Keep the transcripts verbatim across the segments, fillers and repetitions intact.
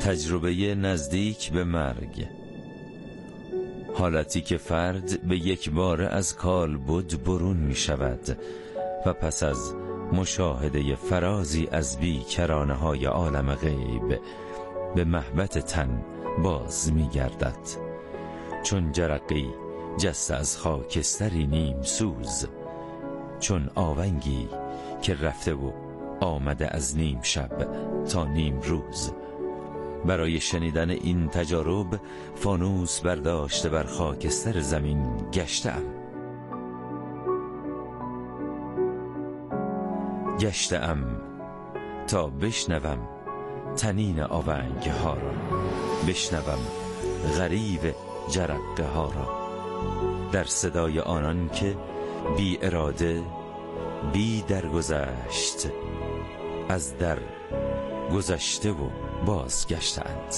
تجربه نزدیک به مرگ، حالتی که فرد به یک بار از کالبد برون می شود و پس از مشاهده فرازی از بیکرانه های عالم غیب به مهبط تن باز می گردد، چون جرقی جسته از خاکستری نیم سوز، چون آونگی که رفته و آمده از نیم شب تا نیم روز. برای شنیدن این تجارب فانوس برداشته بر خاکستر زمین گشتم گشتم تا بشنوم تنین آونگ ها را، بشنوم غریو جرقه ها را، در صدای آنان که بی اراده بی درگذشت از در گذشته و بازگشتند.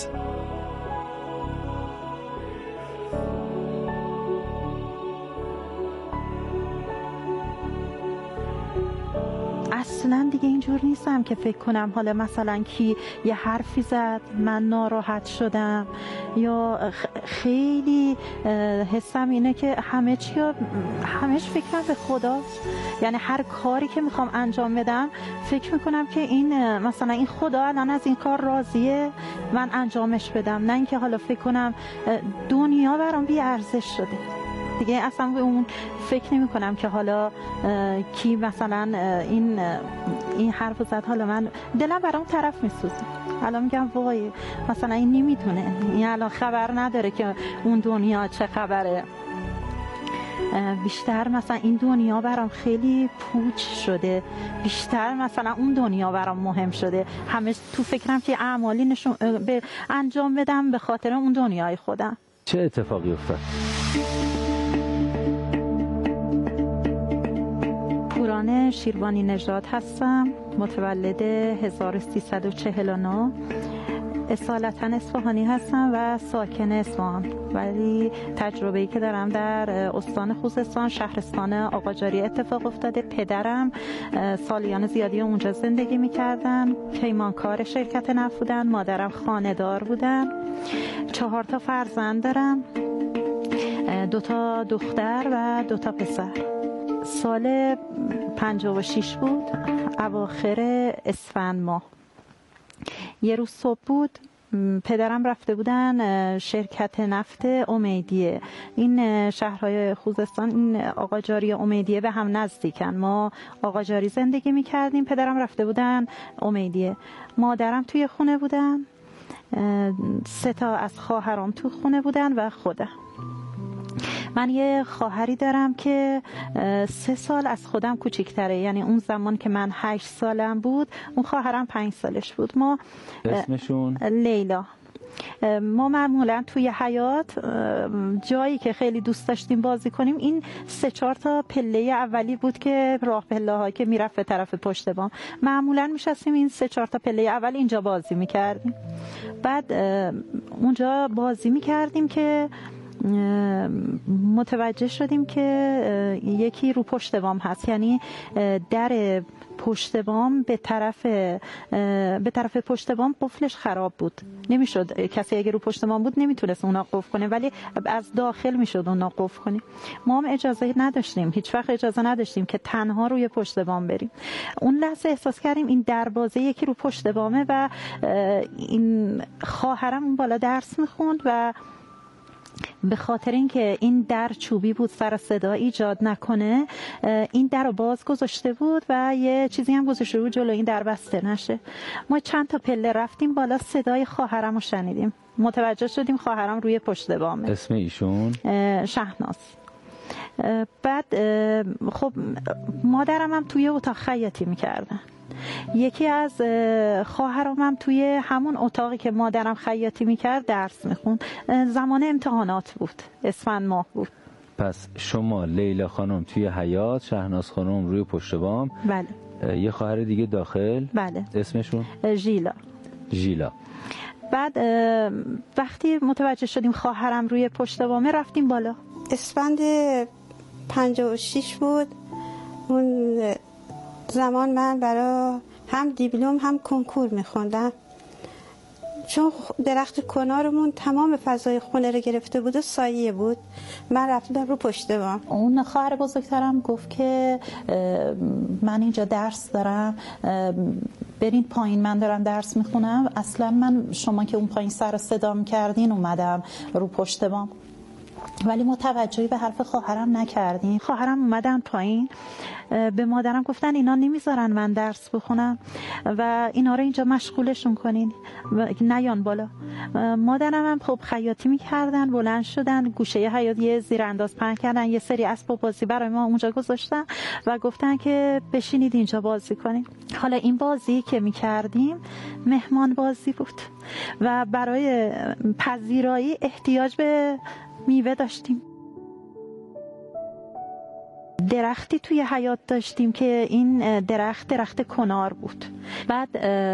اصلا دیگه اینجور نیستم که فکر کنم حالا مثلا کی یه حرفی زد من ناراحت شدم، یا خیلی حسم اینه که همه چی همهش فکرم به خداست. یعنی هر کاری که میخوام انجام بدم فکر میکنم که این مثلا این خدا الان از این کار راضیه من انجامش بدم، نه اینکه حالا فکر کنم دنیا برام بی ارزش شده. دیگه اصلا به اون فکر نمی کنم که حالا کی مثلا این این حرفو زد، حالا من دلم برای اون طرف میسوزه. الان میگم وای مثلا این نمیدونه، این الان خبر نداره که اون دنیا چه خبره. بیشتر مثلا این دنیا برام خیلی پوچ شده، بیشتر مثلا اون دنیا برام مهم شده. همه تو فکرم که اعمالی نشون به انجام بدم به خاطر اون دنیای خودم. چه اتفاقی افتاد؟ پوران شیروانی نژاد هستم، متولد هزار و سیصد و چهل و نه، اصالتا اصفهانی هستم و ساکن اصفهان، ولی تجربه‌ای که دارم در استان خوزستان شهرستان آقاجاری اتفاق افتاده. پدرم سالیان زیادی اونجا زندگی می‌کردن، پیمانکار شرکت نفت بودن، مادرم خانه‌دار بودن. چهار تا فرزند دارم، دو تا دختر و دو تا پسر. سال پنجاه و شش بود، اواخر اسفند ماه. یه روز صبح بود، پدرم رفته بودن شرکت نفت امیدیه. این شهرهای خوزستان این آقاجاری امیدیه به هم نزدیکن. ما آقاجاری زندگی میکردیم، پدرم رفته بودن امیدیه. مادرم توی خونه بودن، سه تا از خواهرام تو خونه بودن و خودم. من یه خواهری دارم که سه سال از خودم کوچیک‌تره، یعنی اون زمان که من هشت سالم بود اون خواهرم پنج سالش بود. ما اسمشون؟ لیلا. ما معمولا توی حیات جایی که خیلی دوست داشتیم بازی کنیم این سه چهار تا پله اولی بود که راه پله ها که میرفت به طرف پشت بام، معمولا میشستیم این سه چهار تا پله اول اینجا بازی میکردیم. بعد اونجا بازی میکردیم که متوجه شدیم که یکی رو پشت بام هست، یعنی در پشت بام به طرف به طرف پشت بام قفلش خراب بود، نمیشد کسی اگه رو پشت بام بود نمیتونست اونا قفل کنه، ولی از داخل میشد اونا قفل کنه. ما هم اجازه نداشتیم، هیچ وقت اجازه نداشتیم که تنها روی پشت بام بریم. اون لحظه احساس کردیم این دروازه یکی رو پشت بامه و این خواهرم اون بالا درس میخوند و به خاطر اینکه این در چوبی بود سر صدا ایجاد نکنه این در رو باز گذاشته بود و یه چیزی هم گذاشته بود جلو این در بسته نشه. ما چند تا پله رفتیم بالا، صدای خواهرم رو شنیدیم، متوجه شدیم خواهرم روی پشت بامه. اسم ایشون؟ شهناز. بعد خب مادرم هم توی اتاق خیاطی میکردن. یکی از خواهرام هم توی همون اتاقی که مادرم خیاطی میکرد درس میخوند. زمان امتحانات بود، اسفند ماه بود. پس شما لیلا خانم توی حیاط، شهناز خانم روی پشت بام. بله. یه خواهر دیگه داخل؟ بله. اسمشون؟ ژیلا. ژیلا. بعد وقتی متوجه شدیم خواهرم روی پشت بامه رفتیم بالا. اسفند پنجاه و شش بود. اون زمان من برای هم دیپلم هم کنکور میخوندم. چون درخت کنارمون تمام فضای خونه رو گرفته بود و سایه بود، من رفتم رو پشت بام. اون خواهر بزرگترم گفت که من اینجا درس دارم، برین پایین، من دارم درس میخونم. اصلا من شما که اون پایین سر صدا میکردین اومدم رو پشت بام، ولی متوجهی به حرف خواهرم نکردین. خواهرم اومدن پایین، به مادرم گفتن اینا نمیذارن من درس بخونم و اینا رو اینجا مشغولشون کنین، نیان بالا. مادرم هم خب خیاطی میکردن، بلند شدن گوشه حیاط یه زیرانداز پهن کردن، یه سری اسباب بازی برای ما اونجا گذاشتن و گفتن که بشینید اینجا بازی کنین. حالا این بازی که میکردیم مهمان بازی بود و برای پذیرایی احتیاج به میوه داشتیم. درختی توی حیاط داشتیم که این درخت درخت کنار بود. بعد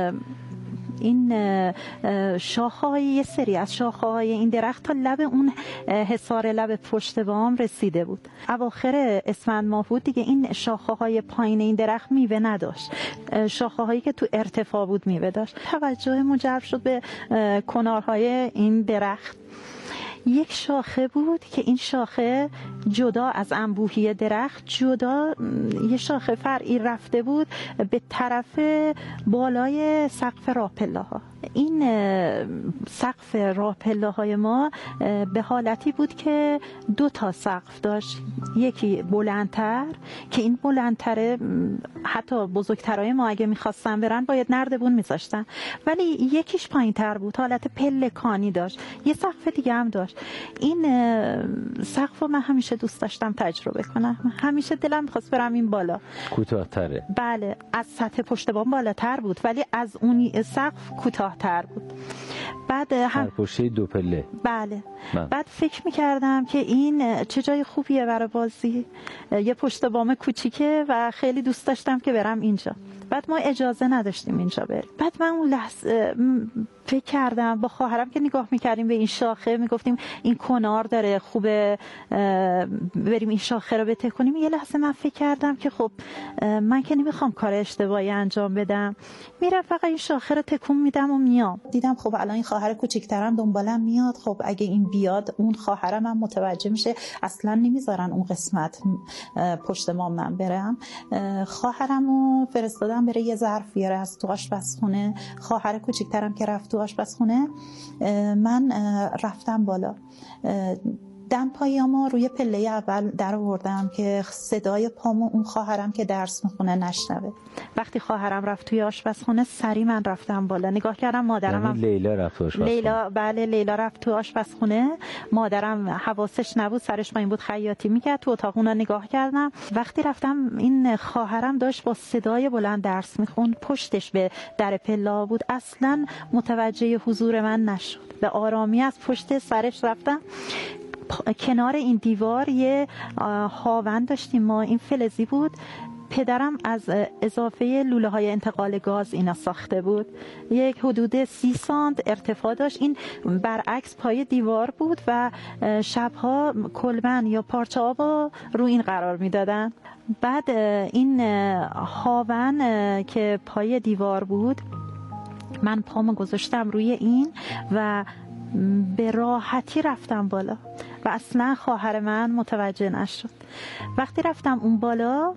این شاخه‌های یه سری از شاخه‌های این درخت تا لب اون حصار لب پشت بام رسیده بود. اواخر اسفند ماه بود دیگه، این شاخه‌های پایین این درخت میوه نداشت، شاخه‌هایی که تو ارتفاع بود میوه داشت. توجهمون جلب شد به کنارهای این درخت. یک شاخه بود که این شاخه جدا از انبوهی درخت، جدا یه شاخه فرعی رفته بود به طرف بالای سقف راهپله‌ها. این سقف راهپله‌های ما به حالتی بود که دو تا سقف داشت، یکی بلندتر که این بلندتره حتی بزرگترای ما اگه میخواستن برن باید نردبون میذاشتن، ولی یکیش پایینتر بود، حالت پلکانی داشت. یه سقف دیگه هم داشت. این سقف رو من همیشه دوست داشتم تجربه کنم، همیشه دلم میخواست برم این بالا. کوتاه‌تره؟ بله، از سطح پشت بام بالاتر بود ولی از اون سقف کوتاه‌تر بود. بعد هم پشت دو پله. بله من. بعد فکر میکردم که این چه جای خوبیه برای بازی، یه پشت بام کوچیکه و خیلی دوست داشتم که برم اینجا. بعد ما اجازه نداشتیم اینجا بریم. بعد من اون لحظه فکر کردم با خواهرم که نگاه میکردیم به این شاخه، میگفتیم این کنار داره خوبه بریم این شاخه رو بته کنیم. یه لحظه من فکر کردم که خب من که نمیخوام کار اشتباهی انجام بدم، میرم فقط این شاخه رو تکون میدم و میام. دیدم خب الان این خواهر کوچیک‌ترم دنبالم میاد، خب اگه این بیاد اون خواهرم هم متوجه میشه، اصلا نمیذارن اون قسمت پشت ما من برم. خواهرمو فرستادم بره یه ظرف بیاره از تو آشپزخونه. خواهر کوچیک‌ترم که رفت تو آشپزخونه، من رفتم بالا. دم پایامو روی پله اول در آوردم که صدای پامو اون خواهرم که درس میخونه نشنوه. وقتی خواهرم رفت توی آشپزخونه سری من رفتم بالا، نگاه کردم مادرم هم... لیلا رفت تو آشپزخونه. لیلا بله لیلا رفت تو آشپزخونه، مادرم حواسش نبود، سرش پایین بود خیاطی میکرد. تو اتاق اونا نگاه کردم. وقتی رفتم این خواهرم داشت با صدای بلند درس میخوند، پشتش به در پلا بود، اصلا متوجه حضور من نشد. به آرامی از پشت سرش رفتم. کنار این دیوار یه هاون داشتیم ما، این فلزی بود، پدرم از اضافه لوله های انتقال گاز اینا ساخته بود. یک حدود سی سانت ارتفاع داشت. این برعکس پای دیوار بود و شبها کلبن یا پارچه آب رو این قرار میدادن. بعد این هاون که پای دیوار بود، من پامو گذاشتم روی این و به راحتی رفتم بالا و اصلا خواهر من متوجه نشد. وقتی رفتم اون بالا،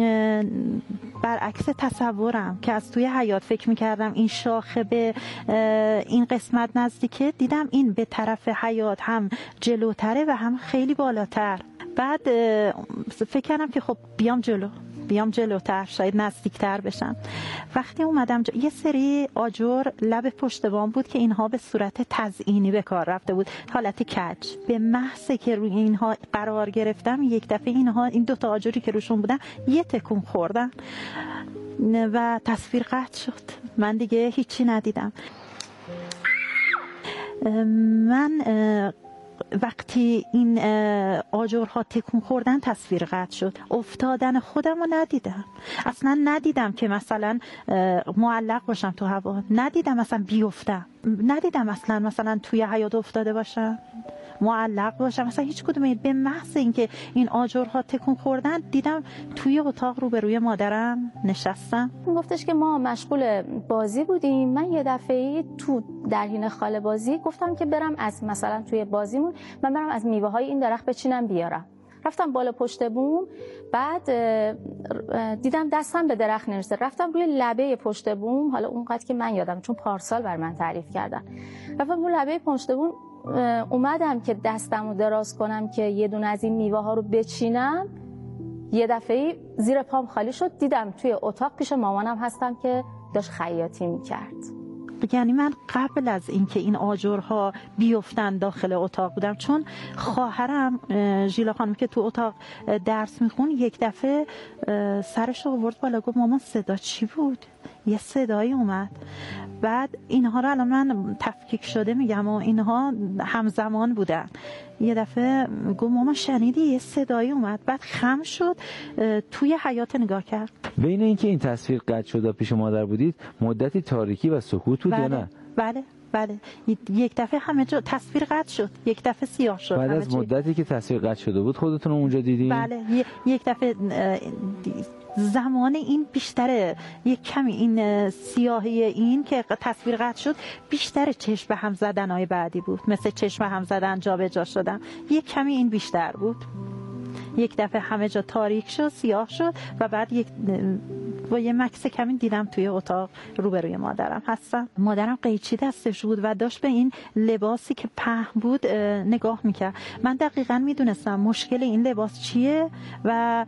برعکس تصورم که از توی حیاط فکر میکردم این شاخه به این قسمت نزدیکه، دیدم این به طرف حیاط هم جلوتره و هم خیلی بالاتر. بعد فکر کردم که خب بیام جلو بیام جلوتر شاید نزدیکتر بشم. وقتی اومدم جا... یه سری آجر لب پشت بام بود که اینها به صورت تزئینی به کار رفته بود، حالت کج. به محض که روی اینها قرار گرفتم یک دفعه اینها این دو تا آجری که روشون بودن یه تکون خوردن و تصویر قطع شد. من دیگه هیچی ندیدم. من وقتی این آجرها تکون خوردن تصویر قطع شد. افتادن خودم رو ندیدم، اصلا ندیدم که مثلا معلق باشم تو هوا، ندیدم مثلا بیفتم، ندیدم اصلا مثلا توی حیاط افتاده باشم. معلق باشم، مثلا هیچ کدوم. به محض اینکه این آجرها تکون خوردن دیدم توی اتاق روبروی مادرم نشستم. گفتش که ما مشغول بازی بودیم، من یه دفعه تو در حین خاله بازی گفتم که برم از مثلا توی بازیمون من برم از میوه های این درخت بچینم بیارم. رفتم بالا پشت بوم، بعد دیدم دستم به درخت نرسه، رفتم روی لبه پشت بوم. حالا اونقدر که من یادم چون پارسال بر من تعریف کردن، رفتم روی لبه پشت بوم، اومدم که دستمو دراز کنم که یه دونه از این میوه ها رو بچینم، یه دفعه زیر پام خالی شد. دیدم توی اتاق پیش مامانم هستم که داشت خیاطی میکرد. یعنی من قبل از اینکه این آجرها بیفتن داخل اتاق بودم، چون خواهرم ژیلا خانم که تو اتاق درس میخون یک دفعه سرش رو آورد بالا، گفت مامان صدا چی بود؟ یه صدایی اومد. بعد اینها رو الان من تفکیک شده میگم و اینها همزمان بودن. یه دفعه گفت مامان شنیدی یه صدایی اومد؟ بعد خم شد توی حیاط نگاه کرد. بین اینکه این تصویر قطع شده پیش مادر بودید مدتی تاریکی و سکوت بود بله، یا نه؟ بله بله. یک دفعه همه جا تصویر قطع شد، یک دفعه سیاه شد. بعد از مدتی که تصویر قطع شده بود خودتون اونجا دیدین؟ بله، یک دفعه زمان این بیشتره، یک کمی این سیاهی این که تصویر قطع شد بیشتر چشم به هم زدنهای بعدی بود، مثل چشم هم زدن جا به جا شدن، یک کمی این بیشتر بود. یک دفعه همه جا تاریک شد، سیاه شد و بعد یک با یه مکس کمی دیدم توی اتاق روبروی مادرم هستم. مادرم قیچی دستش بود و داشت به این لباسی که پهن بود نگاه میکرد. من دقیقاً میدونستم مشکل این لباس چیه و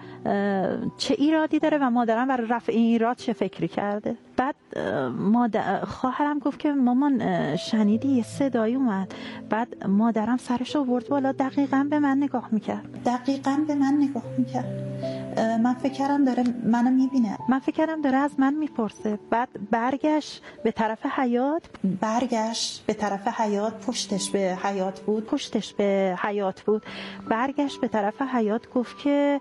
چه ایرادی داره و مادرم برای رفع این ایراد چه فکری کرده. بعد مادر خواهرم گفت که مامان شنیدی یه صدایی اومد؟ بعد مادرم سرش رو برد بالا، دقیقاً به من نگاه میکرد، دقیقاً به من نگاه میکرد. من فکر کردم داره منو میبینه، من فکر کردم داره از من میپرسه. بعد برگشت به طرف حیاط، برگشت به طرف حیاط، پشتش به حیاط بود، پشتش به حیاط بود. برگشت به طرف حیاط گفت که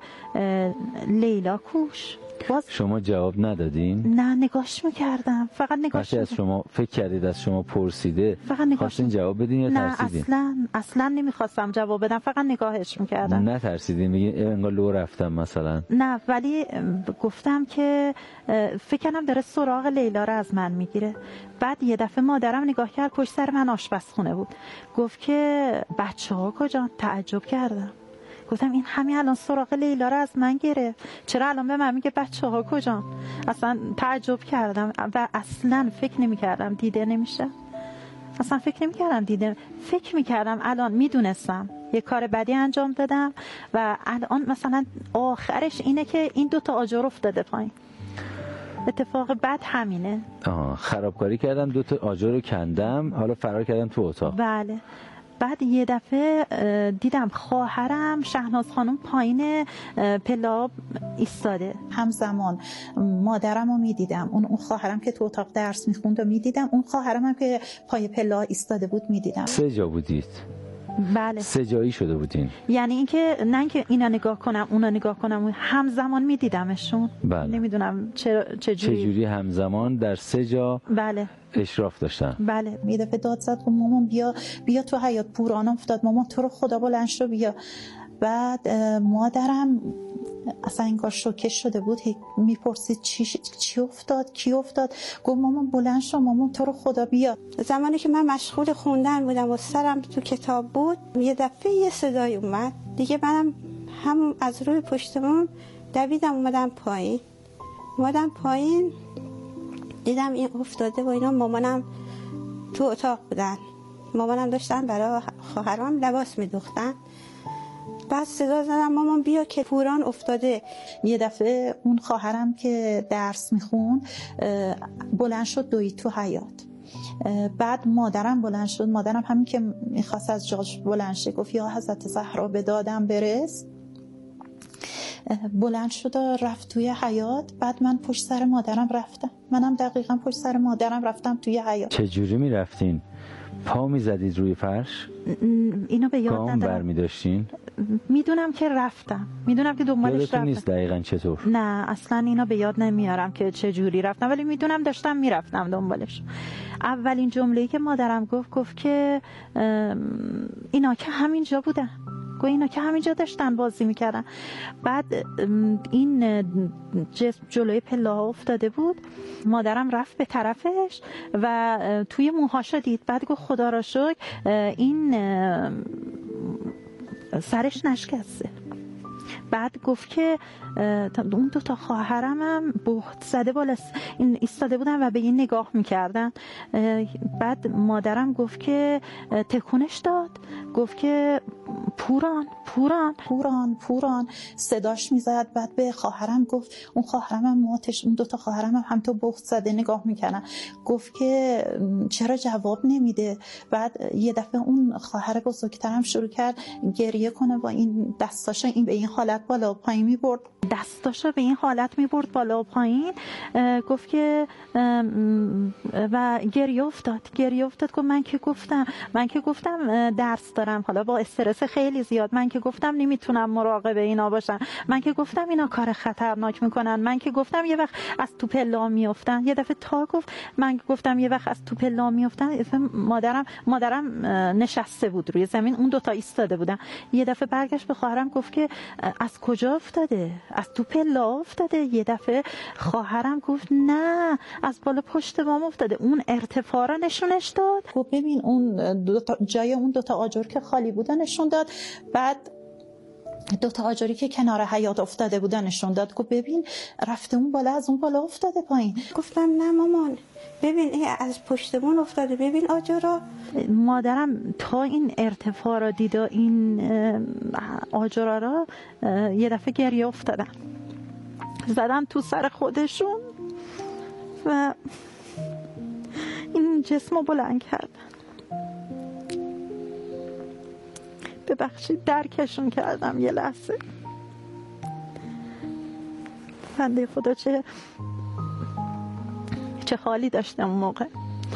لیلا کوش. باز شما جواب ندادین؟ نه، نگاش میکردم، فقط نگاش. از شما فکر کردید از شما پرسیده فقط نگاش خواستین جواب بدین یا نه ترسیدین؟ نه اصلا اصلا نمیخواستم جواب بدم، فقط نگاهش میکردم. نه ترسیدین میگین انگار لو رفتم مثلا؟ نه، ولی گفتم که فکر کنم داره سراغ لیلا رو از من میگیره. بعد یه دفعه مادرم نگاه کرد، پشت سر من آشپزخونه بود، گفت که بچه ها کجا؟ تعجب کردم، گفتم این همین الان سراغ لیلا رو از من گرفت، چرا الان به من میگه بچه ها کجا؟ اصلا تعجب کردم و اصلا فکر نمی کردم دیده نمیشه، اصلا فکر نمی کردم دیده. فکر می کردم الان میدونستم یه کار بدی انجام دادم و الان مثلا آخرش اینه که این دوتا آجر افتاده پایین. اتفاق بد همینه. آه خرابکاری کردم، دوتا آجر رو کندم، حالا فرار کردم تو اتاق. بله. بعد یه دفعه دیدم خواهرم شهناز خانم پایین پلا ایستاده، همزمان مادرم رو میدیدم، اون اون خواهرم که تو اتاق درس میخوند رو میدیدم، اون خواهرم هم که پای پلا ایستاده بود میدیدم. سه جا بودید؟ بله. سه جایی شده بودین؟ یعنی اینکه نه اینکه اینا نگاه کنم اونا نگاه کنم، همزمان میدیدمشون. بله. نمیدونم چه چه جوری چه جوری همزمان در سه جا بله اشراف داشتن. بله. یه دفعه داد زد گفت مامان بیا بیا تو حیاط، پوران افتاد، مامان تو رو خدا بلند شو بیا. بعد مادرم اصلا انگار شوکه شده بود، میپرسید چی چی افتاد کی افتاد؟ گفت مامان بلند شو، مامان تو رو خدا بیا. زمانی که من مشغول خوندن بودم و سرم تو کتاب بود، یه دفعه یه صدای اومد دیگه، منم هم از روی پشتمون دویدم اومدم پایین. اومدم پایین دیدم این افتاده و اینا. مامانم تو اتاق بودن، مامانم داشتن برای خواهرام لباس میدوختن. بعد صدا زدم مامان بیا که پوران افتاده. یه دفعه اون خواهرم که درس میخون بلند شد دوید تو حیاط. بعد مادرم بلند شد، مادرم همین که میخواست از جاش بلند شه گفت یا حضرت زهرا به دادم برس. بلند شد و رفت توی حیاط. بعد من پشت سر مادرم رفتم، منم دقیقاً پشت سر مادرم رفتم توی حیاط. چه جوری میرفتین؟ پا میزدید روی فرش؟ اینو به یاد ندارم. گام برمی داشتین؟ میدونم که رفتم، میدونم که دنبالش یادتون رفتم. نیست دقیقاً چطور؟ نه اصلا اینا به یاد نمیارم که چه جوری رفتم، ولی میدونم داشتم میرفتم دنبالش. اولین جمله‌ای که مادرم گفت گفت که اینا که همینجا بودن، گفت اینا که همینجا داشتن بازی میکردن. بعد این جسم جلوی پله ها افتاده بود، مادرم رفت به طرفش و توی موهاشو دید. بعد گفت خدا را شکر این سرش نشکسته. بعد گفت که اون دو تا خواهرم هم بهت زده بالا این ایستاده بودن و به این نگاه میکردن. بعد مادرم گفت که تکونش داد، گفت که پوران پوران پوران پوران صداش میزد. بعد به خواهرم گفت، اون خواهرم هم ماتش، اون دو تا خواهرم هم همینطور بهت زده نگاه میکردن. گفت که چرا جواب نمیده. بعد یه دفعه اون خواهر بزرگترم شروع کرد گریه کنه، با این دستاشو این به این حالت بالا و پایین میبرد، دستاشو به این حالت میبرد بالا و پایین. گفت که و گریه افتاد گریه افتاد گفت من که گفتم من که گفتم درس دارم، حالا با استرس خیلی زیاد، من که گفتم نمیتونم مراقب اینا باشم، من که گفتم اینا کار خطرناک میکنن، من که گفتم یه وقت از تو پلا میافتن. یه دفعه تا گفت من گفتم یه وقت از تو پلا میافتن. مادرم مادرم نشسته بود روی زمین، اون دو تا ایستاده بودن. یه دفعه برگشت به خواهرم گفت که از کجا افتاده؟ از تو پلا افتاده. یه دفعه خواهرم گفت نه، از بالا پشت بام افتاده. اون ارتفاع را نشونش داد. گفت ببین اون دو تا جای اون دو تا آجر که خالی بودن نشون داد. بعد دو تا آجری که کنار حیاط افتاده بودن نشون داد. گفت ببین رفته اون بالا، از اون بالا افتاده پایین. گفتم نه مامان ببین این از پشتمون افتاده، ببین آجرها. مادرم تا این ارتفاع را دید و این آجرها را یه دفعه گریه افتادن، زدن تو سر خودشون و این جسم رو بلند کردن. ببخشید درکشون کردم یه لحظه. بنده خدا چه چه حالی داشتم اون موقع.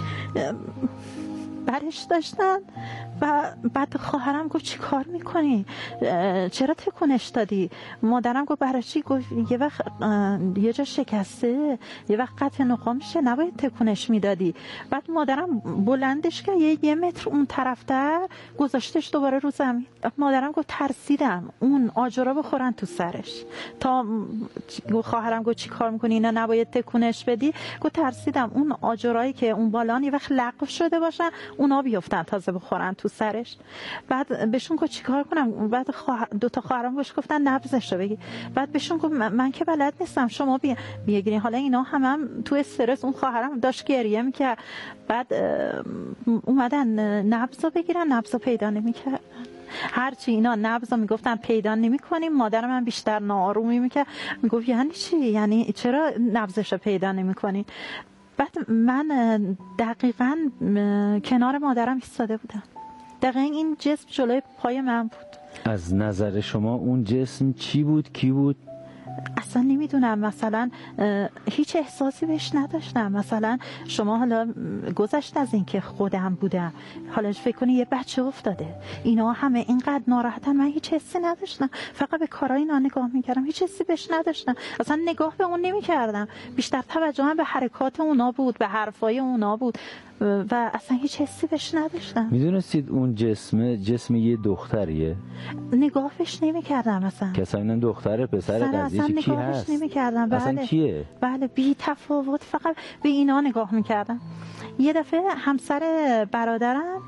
برش داشتن و بعد خواهرم گفت چی کار میکنی؟ چرا تکونش دادی؟ مادرم گفت برای چی؟ گفت یه وقت یه جا شکسته، یه وقت قطع نخا میشه، نباید تکونش میدادی. بعد مادرم بلندش کرد یه, یه متر اون طرفتر گذاشتش دوباره رو زمین. مادرم گفت ترسیدم اون آجرها بخورن تو سرش. تا خواهرم گفت چی کار میکنی؟ اینا نباید تکونش بدی. گفت ترسیدم اون آجرایی که اون بالان یه وقت لغو شده باشن اونا بیافتن تازه بخورن تو سرش. بعد بهشون گفت چیکار کنم؟ بعد خواهر دو تا خواهرام بهش گفتن نبضشو بگی. بعد بهشون گفت من, من که بلد نیستم، شما بیا بگیرین. حالا اینا هم, هم تو استرس، اون خواهرم داشت گریه میکرد. بعد اومدن نبضو بگیرن، نبضو پیدا نمیکردن. هرچی اینا نبضو میگفتن پیدا نمیکنیم، مادرم من بیشتر ناآرومی میکرد، میگفت یعنی چی؟ یعنی چرا نبضشو پیدا نمیکنین؟ بعد من دقیقاً کنار مادرم ایستاده بودم، دقیقاً این جسم جلوی پای من بود. از نظر شما اون جسم چی بود؟ کی بود؟ اصلا نمیدونم، مثلا هیچ احساسی بهش نداشتم. مثلا شما حالا گذشت از این که خودم بودم، حالا فکر کنی یه بچه افتاده، اینا همه اینقدر ناراحتن، من هیچ حسی نداشتم، فقط به کارای اینا نگاه میکردم، هیچ حسی بهش نداشتم، اصلا نگاه به اون نمیکردم، بیشتر توجهم به حرکات اونا بود، به حرفای اونا بود و اصلا هیچ حسی بهش نداشتم. میدونستید اون جسم جسم یه دختریه؟ نگاه بهش نمیکردم اصلا. که اصلا این دختره پسر قضیه کی هست؟ نمی‌کردم. اصلا بله. کیه؟ بله بی تفاوت، فقط به اینا نگاه میکردم. یه دفعه همسر برادرم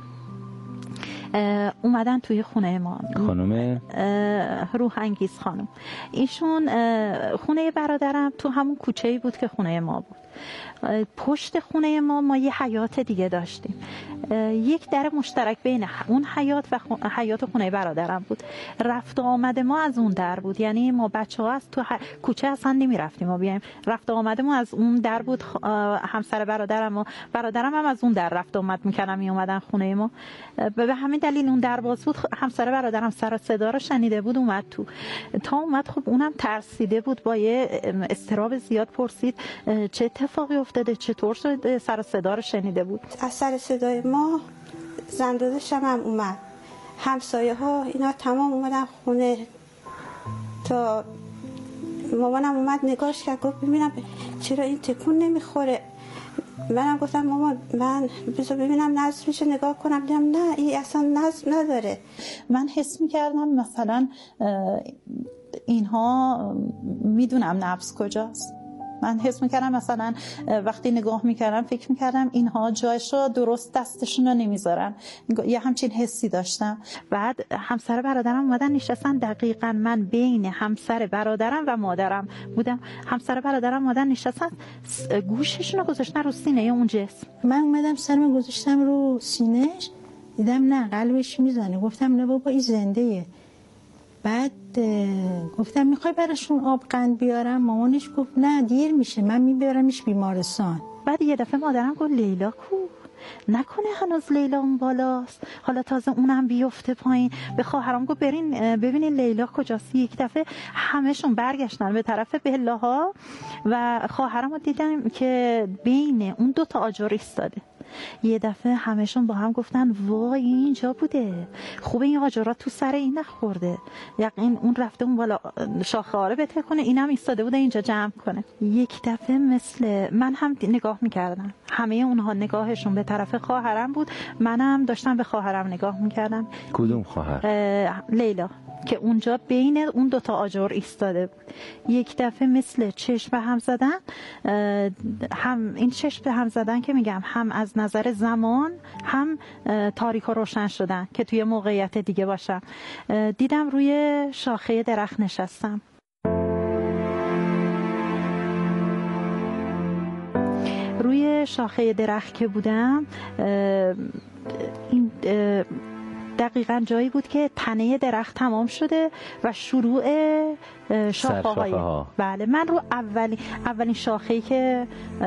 اومدن توی خونه ما، خانم روح انگیز خانم. ایشون خونه برادرم تو همون کوچه‌ای بود که خونه ما بود. پشت خونه ما ما یه حیاط دیگه داشتیم، یک در مشترک بین اون حیاط و حیاط خونه برادرم بود. رفت و آمد ما از اون در بود، یعنی ما بچه‌ها از تو ح... کوچه اصلا نمی رفتیم ما بیایم، رفت و آمد ما از اون در بود. همسر برادرم و برادرم هم از اون در رفت و آمد می‌کردن، می اومدن خونه ما. به همین دلیل اون در باز بود، همسر برادرم سر صدا رو شنیده بود اومد تو. تا اومد خب اونم ترسیده بود، با یه اضطراب زیاد پرسید چه اتفاقی افتاده، چطور شده، سر صدا رو شنیده بود. از سر صدای ما زندادشم هم اومد، همسایه ها اینا تمام اومدن خونه، تا مامانم اومد نگاش کرد، گفت ببینم چرا این تکون نمیخوره. منم گفتم مامان من بذار ببینم نظم میشه نگاه کنم، دیدم نه این اصلا نظم نداره. من حس میکردم مثلا اینها میدونم نبض کجاست. من حس میکردم مثلا وقتی نگاه میکردم فکر میکردم اینها جایش رو درست دستشون رو نمیذارن، یه همچین حسی داشتم. بعد همسر برادرم اومدن نشستن، دقیقاً من بین همسر برادرم و مادرم بودم. همسر برادرم اومدن نشستن، گوششون رو گذاشتن رو سینه اون جسم. من اومدم سرم گذاشتم رو سینهش، دیدم نه قلبش میزنه. گفتم نه بابا این زنده‌ایه. بعد گفتم میخوای براشون آب قند بیارم؟ مامانش گفت نه دیر میشه، من میبرمش بیمارستان. بعد یه دفعه مادرم گفت لیلا کو؟ نکنه هنوز لیلا اون بالاست، حالا تازه اونم بیفته پایین. به خواهرام گفت برین ببینین لیلا کجاست. یک دفعه همشون برگشتن به طرف بلاها و خواهرام رو دیدم که بین اون دو تا آجر ایستاده. یه دفعه همشون با هم گفتن وای اینجا بوده، خوبه این آجرات تو سر این نخورده، یقین اون رفته اون بالا شاخه ها رو بته کنه، اینم ایستاده بوده اینجا جمع کنه. یک دفعه مثل من هم نگاه میکردم، همه اونها نگاهشون به طرف خواهرم بود، منم داشتم به خواهرم نگاه میکردم. کدوم خواهر؟ لیلا که اونجا بین اون دوتا آجر ایستاده بود. یک دفعه مثل چشم به هم زدن، هم این چشم به هم زدن که میگم هم از نظر زمان هم تاریک و روشن شدن که توی موقعیت دیگه باشم. دیدم روی شاخه درخت نشستم. روی شاخه درخت که بودم، این دقیقاً جایی بود که تنه درخت تمام شده و شروع شاخه های ها. بله من رو اولین اولین شاخه‌ای که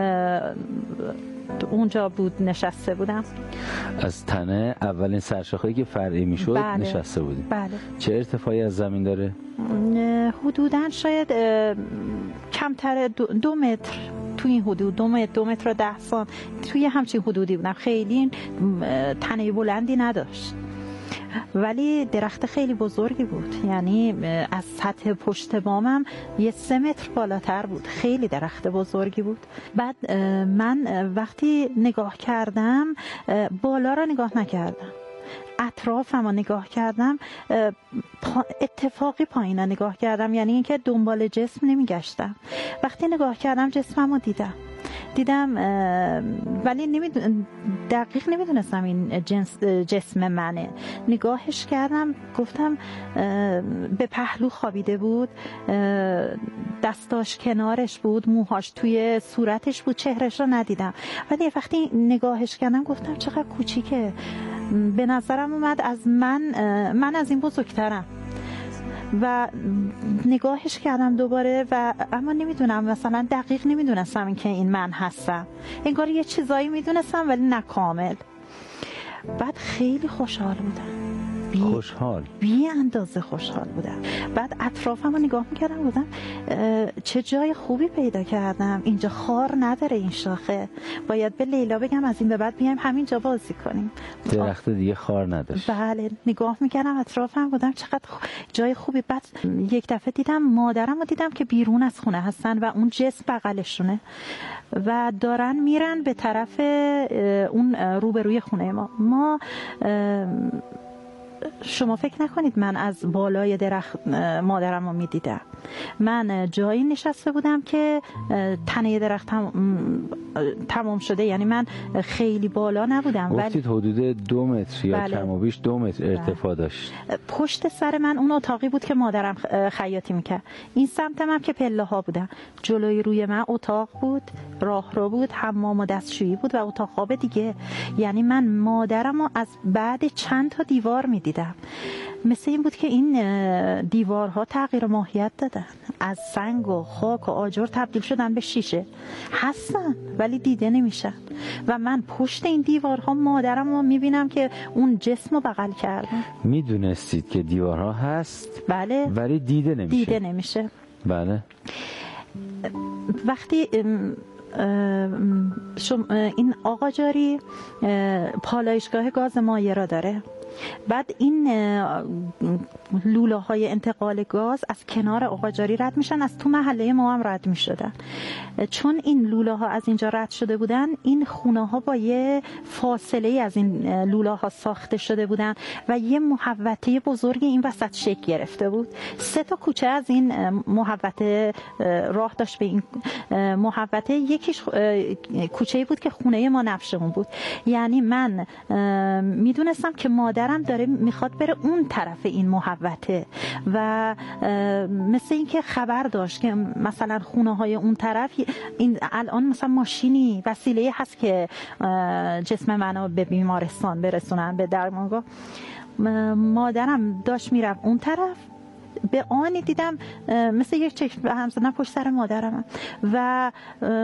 اونجا بود نشسته بودم. از تنه اولین سرشاخه‌ای که فرعی میشد بله. نشسته بودی. بله. چه ارتفاعی از زمین داره؟ حدوداً شاید کمتر دو, دو متر، توی این حدود دو متر دو متر و ده سانت توی همچین حدودی بودم. خیلی تنه بلندی نداشت ولی درخت خیلی بزرگی بود، یعنی از سطح پشت بامم یه سه متر بالاتر بود. خیلی درخت بزرگی بود. بعد من وقتی نگاه کردم بالا را نگاه نکردم، اطرافم رو نگاه کردم، اتفاقی پایین رو نگاه کردم، یعنی اینکه دنبال جسم نمیگشتم. وقتی نگاه کردم جسمم رو دیدم دیدم ولی نمیدون دقیق نمیدونستم این جنس جسم منه. نگاهش کردم، گفتم به پهلو خوابیده بود، دستاش کنارش بود، موهاش توی صورتش بود، چهرش رو ندیدم. ولی وقتی نگاهش کردم گفتم چقدر کوچیکه. به نظرم اومد از من من از این بزرگترم و نگاهش کردم دوباره و اما نمیدونم، مثلا دقیق نمیدونستم این که این من هستم. انگار یه چیزایی میدونستم ولی نه کامل. بعد خیلی خوشحال بودم، بی خوشحال بی اندازه خوشحال بودم. بعد اطرافم رو نگاه میکردم بودم چه جای خوبی پیدا کردم، اینجا خار نداره این شاخه، باید به لیلا بگم از این به بعد بیایم همینجا بازی کنیم. درخت دیگه خار نداشت. بله نگاه میکردم اطرافم بودم چقدر جای خوبی. بعد یک دفعه دیدم مادرم رو دیدم که بیرون از خونه هستن و اون جسم بغلشونه و دارن میرن به طرف اون روبروی خونه ما. ما شما فکر نکنید من از بالای درخت مادرم رو میدیدم. من جایی نشسته بودم که تنه درخت تمام شده، یعنی من خیلی بالا نبودم. گفتید حدود دو متر یا بله. کم و بیش دو متر ارتفاع داشت. پشت سر من اون اتاقی بود که مادرم خیاطی میکرد، این سمت من که پله ها بودن، جلوی روی من اتاق بود، راهرو بود، حمام و دستشویی بود و اتاق خواب دیگه. یعنی من مادرم رو از بعد چند تا دیوار میدیدم. مثل این بود که این دیوارها تغییر ماهیت دادن، از سنگ و خاک و آجر تبدیل شدن به شیشه. هستن ولی دیده نمیشن و من پشت این دیوارها مادرم رو میبینم که اون جسم رو بغل کردن. میدونستید که دیوارها هست؟ بله ولی دیده نمیشه. دیده نمیشه. بله. وقتی این آقاجاری پالایشگاه گاز مایع را داره. بعد این لوله های انتقال گاز از کنار آقاجاری رد میشن، از تو محله ما هم رد میشدن. چون این لوله ها از اینجا رد شده بودن، این خونه ها با یه فاصله از این لوله ها ساخته شده بودن و یه محوطه بزرگی این وسط شکل گرفته بود. سه تا کوچه از این محوطه راه داشت به این محوطه. یکیش کوچه‌ای بود که خونه ما نفشمون بود، یعنی من میدونستم که مادرم داره میخواد بره اون طرف این محوطه و مثل این که خبر داشت که مثلا خونه های اون طرف این الان مثلا ماشینی وسیله هست که جسم منو به بیمارستان برسونن، به درمانگاه. مادرم داشت میرفت اون طرف، به آنی دیدم مثل یک چشم به هم زدن پشت سر مادرم و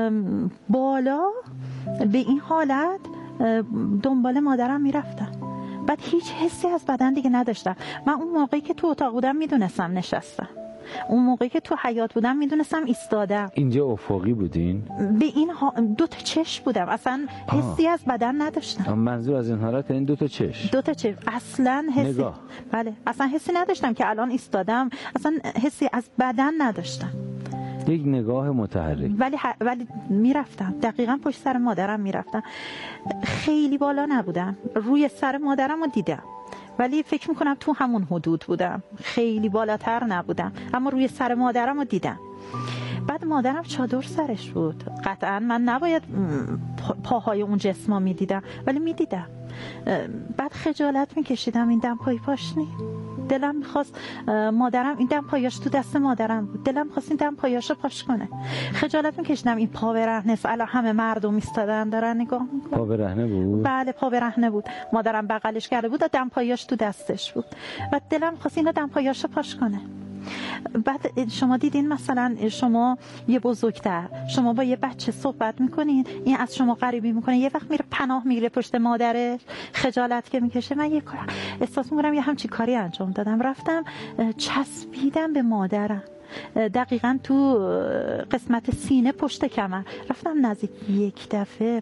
بالا به این حالت دنبال مادرم میرفتم. بعد هیچ حسی از بدن دیگه نداشتم. من اون موقعی که تو اتاق بودم میدونستم نشستم، اون موقعی که تو حیاط بودم میدونستم ایستادم. اینجا افقی بودین؟ به این ها... دو تا چشم بودم، اصلا حسی آه. از بدن نداشتم. منظور از این حالت این دو تا چشم؟ دو تا چشم اصلا حسی نگاه. بله اصلا حسی نداشتم که الان ایستادم، اصلا حسی از بدن نداشتم. یک نگاه متحرک. ولی ح... ولی میرفتم دقیقاً پشت سر مادرم میرفتم. خیلی بالا نبودم، روی سر مادرم رو دیدم، ولی فکر میکنم تو همون حدود بودم، خیلی بالاتر نبودم، اما روی سر مادرم رو دیدم. بعد مادرم چادر سرش بود، قطعا من نباید پاهای اون جسما میدیدم ولی میدیدم. بعد خجالت میکشیدم این دم پای پاشنی. دلم میخواست مادرم، این دم پایاش تو دست مادرم بود، دلم میخواست این دم پایاشو پاش کنه. خجالت میکشیدم این پا برهنه است، الان همه مردم ایستادن دارن نگاه میکنن. پا برهنه بود؟ بله پا برهنه بود، مادرم بغلش کرده بود و دم پایاش تو دستش بود و دلم میخواست اینا دم پایاشو پاش کنه. بعد شما دیدین مثلا شما یه بزرگتر، شما با یه بچه صحبت میکنین، این از شما غریبی میکنه، یه وقت میره پناه میگیره پشت مادرش، خجالت که میکشه. من یه کار احساس میکنم یه همچی کاری انجام دادم، رفتم چسبیدم به مادرم دقیقاً تو قسمت سینه پشت کمر، رفتم نزدیک. یک دفعه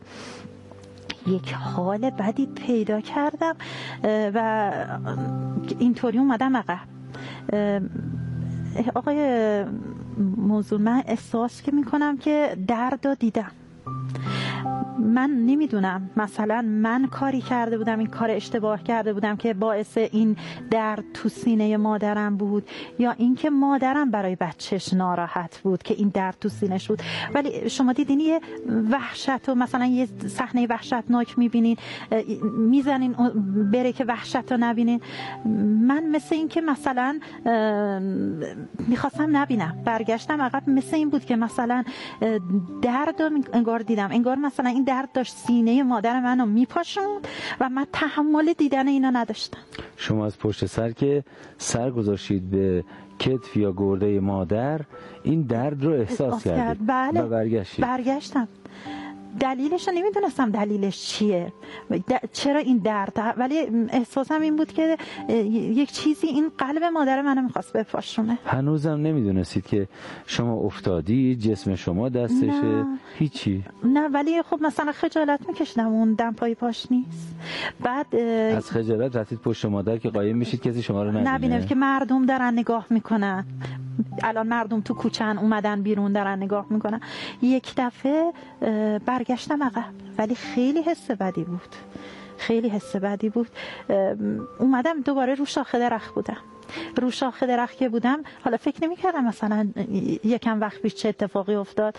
یک حال بدی پیدا کردم و اینطوری اومدم عقب. آقای موضوع، من احساس که میکنم که درد رو دیدم. من نمیدونم مثلا من کاری کرده بودم، این کار اشتباه کرده بودم که باعث این درد تو سینه مادرم بود، یا اینکه مادرم برای بچهش ناراحت بود که این درد تو سینهش بود. ولی شما دیدین یه وحشت و مثلا یه صحنه وحشتناک میبینین میزنین بره که وحشت رو نبینین. من مثل این که مثلا میخواستم نبینم، برگشتم عقب. مثل این بود که مثلا درد رو انگار دیدم، انگار مثلا این درد داشت سینه مادر منو میپاشوند و من تحمل دیدن اینا نداشتم. شما از پشت سر که سر گذاشتید به کتف یا گرده مادر، این درد رو احساس کردید؟ بله. و برگشتید؟ برگشتم. دلیلش رو نمیدونستم دلیلش چیه، چرا این درد، ولی احساسم این بود که یک چیزی این قلب مادر منو میخواست بپاشونه. هنوزم نمیدونستید که شما افتادی، جسم شما دستشه؟ نه. هیچی؟ نه، ولی خب مثلا خجالت میکشیدم اون دم پای پاش نیست. بعد از خجالت رفتید پشت مادر که قایم میشید کسی شما رو نبینه؟ نبینه که مردم دارن نگاه میکنن. الان مردم تو کوچن اومدن بیرون دارن نگاه میکنن. یک دفعه برگشتم عقب، ولی خیلی حس بدی بود، خیلی حس بدی بود. اومدم دوباره رو شاخه درخت بودم. رو شاخه درخت که بودم، حالا فکر نمی‌کردم مثلا یکم وقت پیش چه اتفاقی افتاد.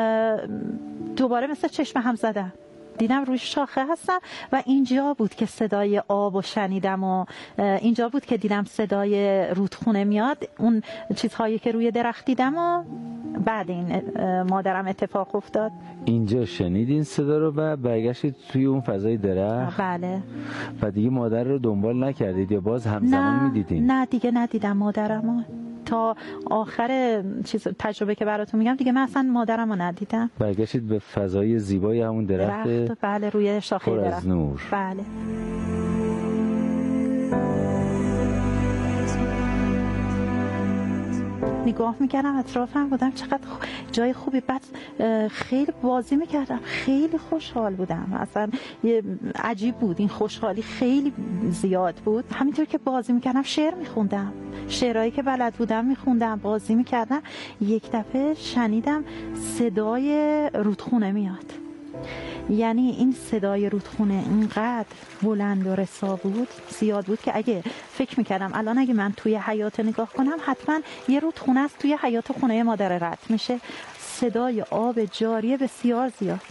دوباره مثل چشم هم زدم، دیدم روی شاخه هستم و اینجا بود که صدای آب و شنیدم و اینجا بود که دیدم صدای رودخونه میاد، اون چیزهایی که روی درخت دیدم و بعد این مادرم اتفاق افتاد. اینجا شنیدین صدا رو و برگشتید توی اون فضای درخت؟ بله. و دیگه مادر رو دنبال نکردید یا باز همزمان میدیدین؟ نه دیگه ندیدم مادرم تا آخر چیز تجربه که براتون میگم. دیگه من اصلا مادرم رو ندیدم. برگشتید به فضای زیبای همون درخت, درخت بله، روی شاخه پر درخت. از نور. بله. نگاه میکردم اطرافم، بودم چقدر جای خوبی. بعد خیلی بازی میکردم، خیلی خوشحال بودم، اصلا عجیب بود، این خوشحالی خیلی زیاد بود. همینطور که بازی میکردم شعر میخوندم، شعرهایی که بلد بودم میخوندم، بازی میکردم. یک دفعه شنیدم صدای رودخونه میاد. یعنی این صدای رودخونه اینقدر بلند و رسا بود، زیاد بود که اگه فکر میکردم الان اگه من توی حیاط نگاه کنم حتما یه رودخونه است توی حیاط خونه مادر رد میشه. صدای آب جاری بسیار زیاد.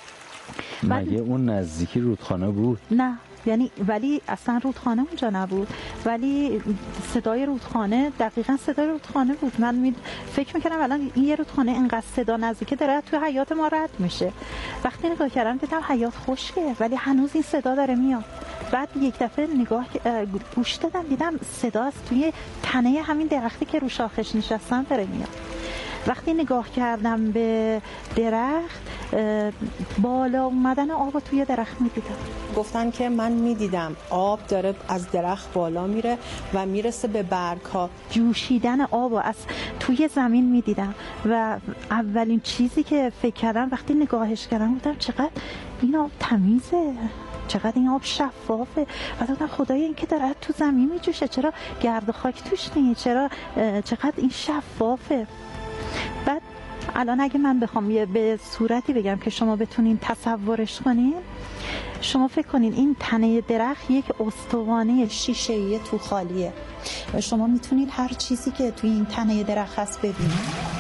مگه اون نزدیکی رودخانه بود؟ نه، یعنی ولی اصلا رودخانه اونجا نبود، ولی صدای رودخانه دقیقا صدای رودخانه بود. من می فکر میکردم الان این یه رودخانه اینقدر صدا نزدیکه داره توی حیاط ما رد میشه. وقتی نگاه کردم دیدم حیاط خشکه ولی هنوز این صدا داره میاد. بعد یک دفعه نگاه گوش دادم دیدم صدا از توی تنه همین درختی که رو شاخش نشستم داره میاد. وقتی نگاه کردم به درخت، بالا اومدن آب توی درخت میدیدم. گفتن که من میدیدم آب داره از درخت بالا میره و میرسه به برگ‌ها. جوشیدن آب از توی زمین میدیدم و اولین چیزی که فکر کردم وقتی نگاهش کردم گفتم چقدر این آب تمیزه، چقدر این آب شفافه. و گفتم خدایا این که داره تو زمین میجوشه، چرا گرد و خاک توش نیست، چرا چقدر این شفافه. بعد الان اگه من بخوام به صورتی بگم که شما بتونین تصورش کنین، شما فکر کنین این تنه درخت یک استوانه شیشه‌ای تو خالیه و شما میتونید هر چیزی که توی این تنه درخت هست ببینید.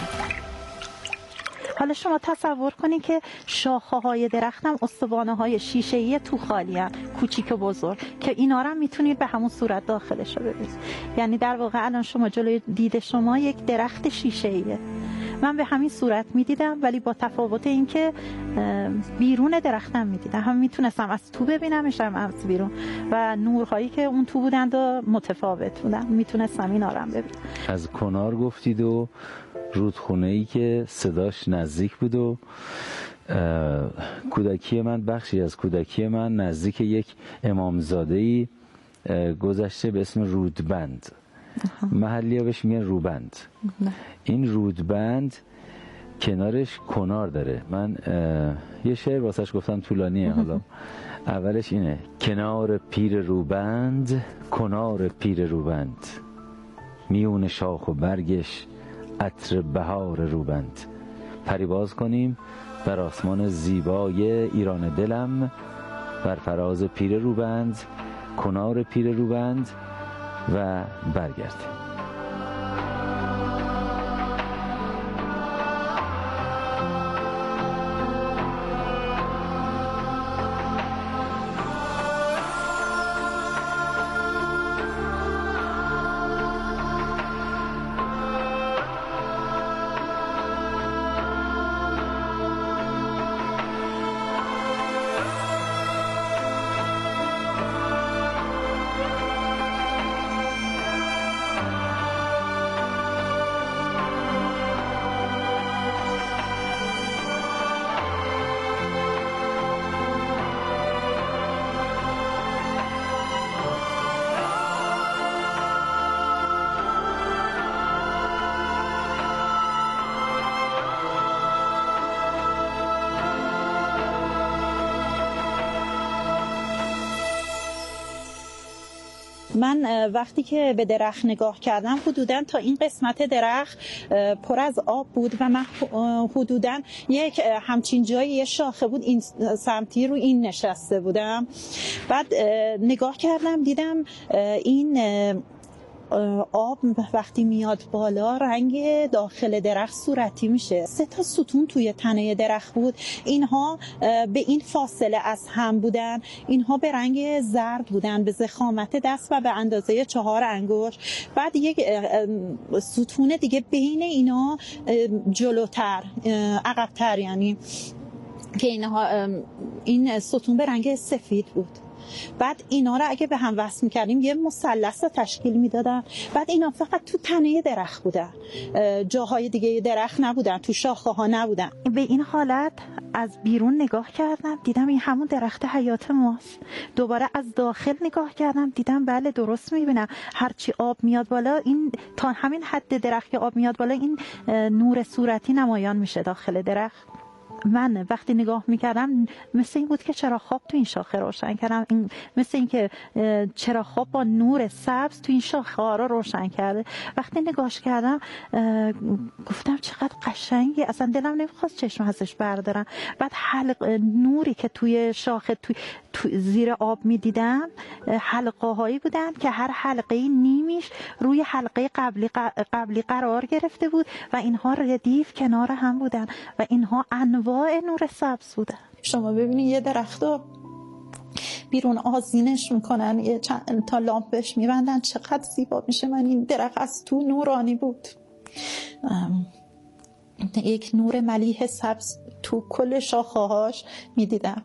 حالا شما تصور کنین که شاخه‌های درخت هم استوانه‌های شیشه‌ای تو خالی هستن، کوچیک و بزرگ، که اینا رو میتونید به همون صورت داخلش رو ببینید. یعنی در واقع الان شما جلوی دید شما یک درخت شیشه‌ایه. من به همین صورت میدیدم ولی با تفاوت این که بیرون درختم میدیدم، هم میتونستم از تو ببینمش هم از بیرون و نورهایی که اون تو بودند و متفاوت بودن، میتونستم اینا رو هم ببینم. از کنار گفتید و رودخونه‌ای که صداش نزدیک بود و کودکی من، بخشی از کودکی من نزدیک یک امامزاده‌ای گذشته به اسم رودبند. محلی ها بهش میگن روبند. این رودبند کنارش کنار داره. من یه شعر واسش گفتم طولانیه، حالا اولش اینه: کنار پیر روبند، کنار پیر روبند، میون شاخ و برگش عطر بهار روبند. پریواز کنیم بر آسمان زیبای ایران دلم، بر فراز پیر روبند، کنار پیر روبند و برگردیم. من وقتی که به درخت نگاه کردم حدوداً تا این قسمت درخت پر از آب بود و من حدوداً یک همچین جایی یه شاخه بود این سمتی رو این نشسته بودم. بعد نگاه کردم دیدم این آب وقتی میاد بالا رنگ داخل درخت صورتی میشه. سه تا ستون توی تنه درخت بود، اینها به این فاصله از هم بودن، اینها به رنگ زرد بودن، به ضخامت دست و به اندازه چهار انگشت. بعد یک ستون دیگه بین اینا جلوتر، عقب‌تر، یعنی که اینها این ستون به رنگ سفید بود. بعد اینا رو اگه به هم وصل میکردیم یه مثلث تشکیل میدادن. بعد اینا فقط تو تنه درخت بودن، جاهای دیگه درخت نبودن، تو شاخه ها نبودن. به این حالت از بیرون نگاه کردم، دیدم این همون درخت حیات ماست. دوباره از داخل نگاه کردم، دیدم بله درست میبینم، هرچی آب میاد بالا، این تا همین حد درخت که آب میاد بالا، این نور صورتی نمایان میشه داخل درخت. من وقتی نگاه میکردم مثل این بود که چراغ خواب تو این شاخه روشن کردم، این مثل این که چراغ خواب با نور سبز تو این شاخه ها رو روشن کرده. وقتی نگاهش کردم گفتم چقدر قشنگی، اصلا دلم نمیخواست چشم ازش بردارم. بعد حلق نوری که توی شاخه توی تو زیر آب میدیدم حلقه هایی بودن که هر حلقه نیمیش روی حلقه قبلی قبلی قرار گرفته بود و اینها ردیف کنار هم بودن و اینها انواع نور سبز بودن. شما ببینید یه درختو بیرون آذینش میکنن، یه چند تا لامپش میبندن، چقدر زیبا میشه. من این درخت از تو نورانی بود، یک نور ملیح سبز تو کل شاخه‌هاش میدیدم،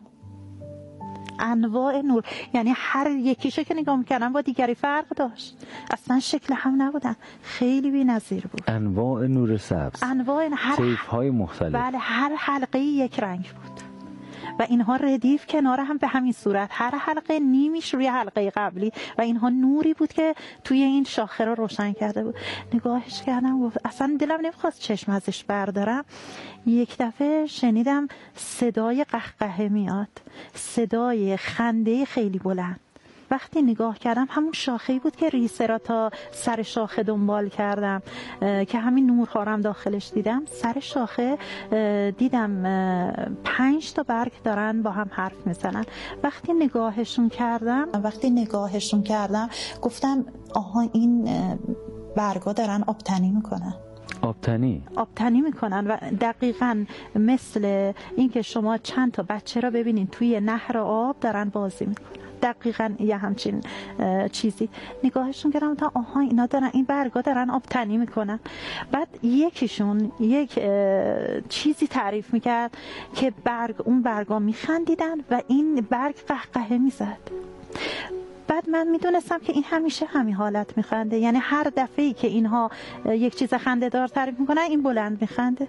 انواع نور، یعنی هر یکیشو که نگاه میکردم با دیگری فرق داشت، اصلا شکل هم نبودن، خیلی بی‌نظیر بود. انواع نور سبز، انواع هر طیف‌های مختلف. بله، هر حلقه یک رنگ بود و اینها ردیف کنار هم به همین صورت، هر حلقه نیمیش روی حلقه قبلی و اینها نوری بود که توی این شاخه رو روشن کرده بود. نگاهش کردم، گفت اصلا دلم نمیخواست چشم ازش بردارم. یک دفعه شنیدم صدای قهقهه میاد، صدای خنده خیلی بلند. وقتی نگاه کردم همون شاخه‌ای بود که ریسه را تا سر شاخه دنبال کردم که همین نورها رو هم داخلش دیدم. سر شاخه دیدم پنج تا برگ دارن با هم حرف میزنن. وقتی نگاهشون کردم وقتی نگاهشون کردم گفتم آها این برگا دارن آبتنی میکنن. آبتنی آبتنی میکنن و دقیقاً مثل اینکه شما چند تا بچه را ببینین توی نهر آب دارن بازی میکنن، دقیقاً یه همچین چیزی. نگاهشون کردم تا آها اینا دارن، این برگا دارن آبتنی میکنن. بعد یکیشون یک چیزی تعریف میکرد که برگ اون برگا میخندیدن و این برگ قهقهه میزد. بعد من میدونستم که این همیشه همین حالت میخنده، یعنی هر دفعه‌ای که اینها یک چیز خنده دار تعریف میکنن این بلند میخنده.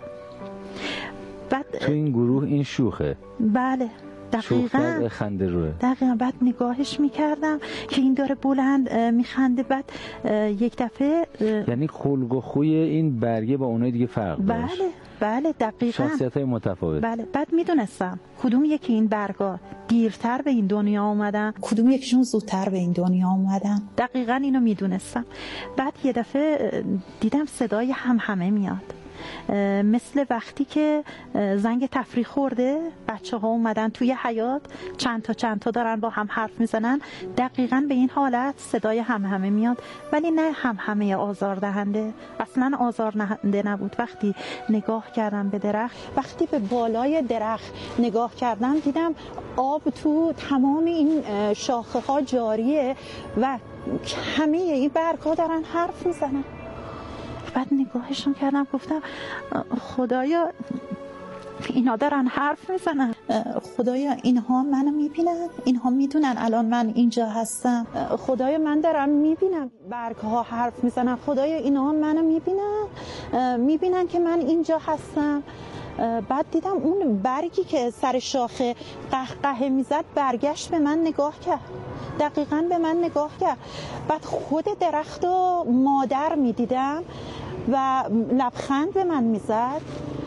بعد تو این گروه این شوخه؟ بله دقیقاً خنده روه. دقیقاً. بعد نگاهش میکردم که این داره بلند میخنده. بعد یک دفعه یعنی خلق و خوی این برگه با اونای دیگه فرق داشت. بله بله دقیقاً، شخصیت‌های متفاوت. بله. بعد میدونستم کدوم یکی این برگا دیرتر به این دنیا اومدن، کدوم یکیشون زودتر به این دنیا اومدن. دقیقاً اینو میدونستم. بعد یه دفعه دیدم صدای همهمه میاد، مثل وقتی که زنگ تفریح خورده بچه ها اومدن توی حیاط چند تا چند تا دارن با هم حرف میزنن، دقیقاً به این حالت صدای همهمه میاد، ولی نه همهمه آزاردهنده، اصلاً آزاردهنده نبود. وقتی نگاه کردم به درخت، وقتی به بالای درخت نگاه کردم دیدم آب تو تمام این شاخه ها جاریه و همه این برگ ها دارن حرف میزنن. بعد نگاهشون کردم گفتم خدایا اینا دارن حرف میزنن، خدایا اینها منو میبینن، اینها میدونن الان من اینجا هستم، خدایا من دارم میبینم برگ ها حرف میزنن، خدایا اینها منو میبینن، میبینن که من اینجا هستم. بعد دیدم اون برگی که سر شاخه قهقهه میزد برگشت به من نگاه کرد، دقیقاً به من نگاه کرد. بعد خود درخت و مادر میدیدم و لبخند به من میزد.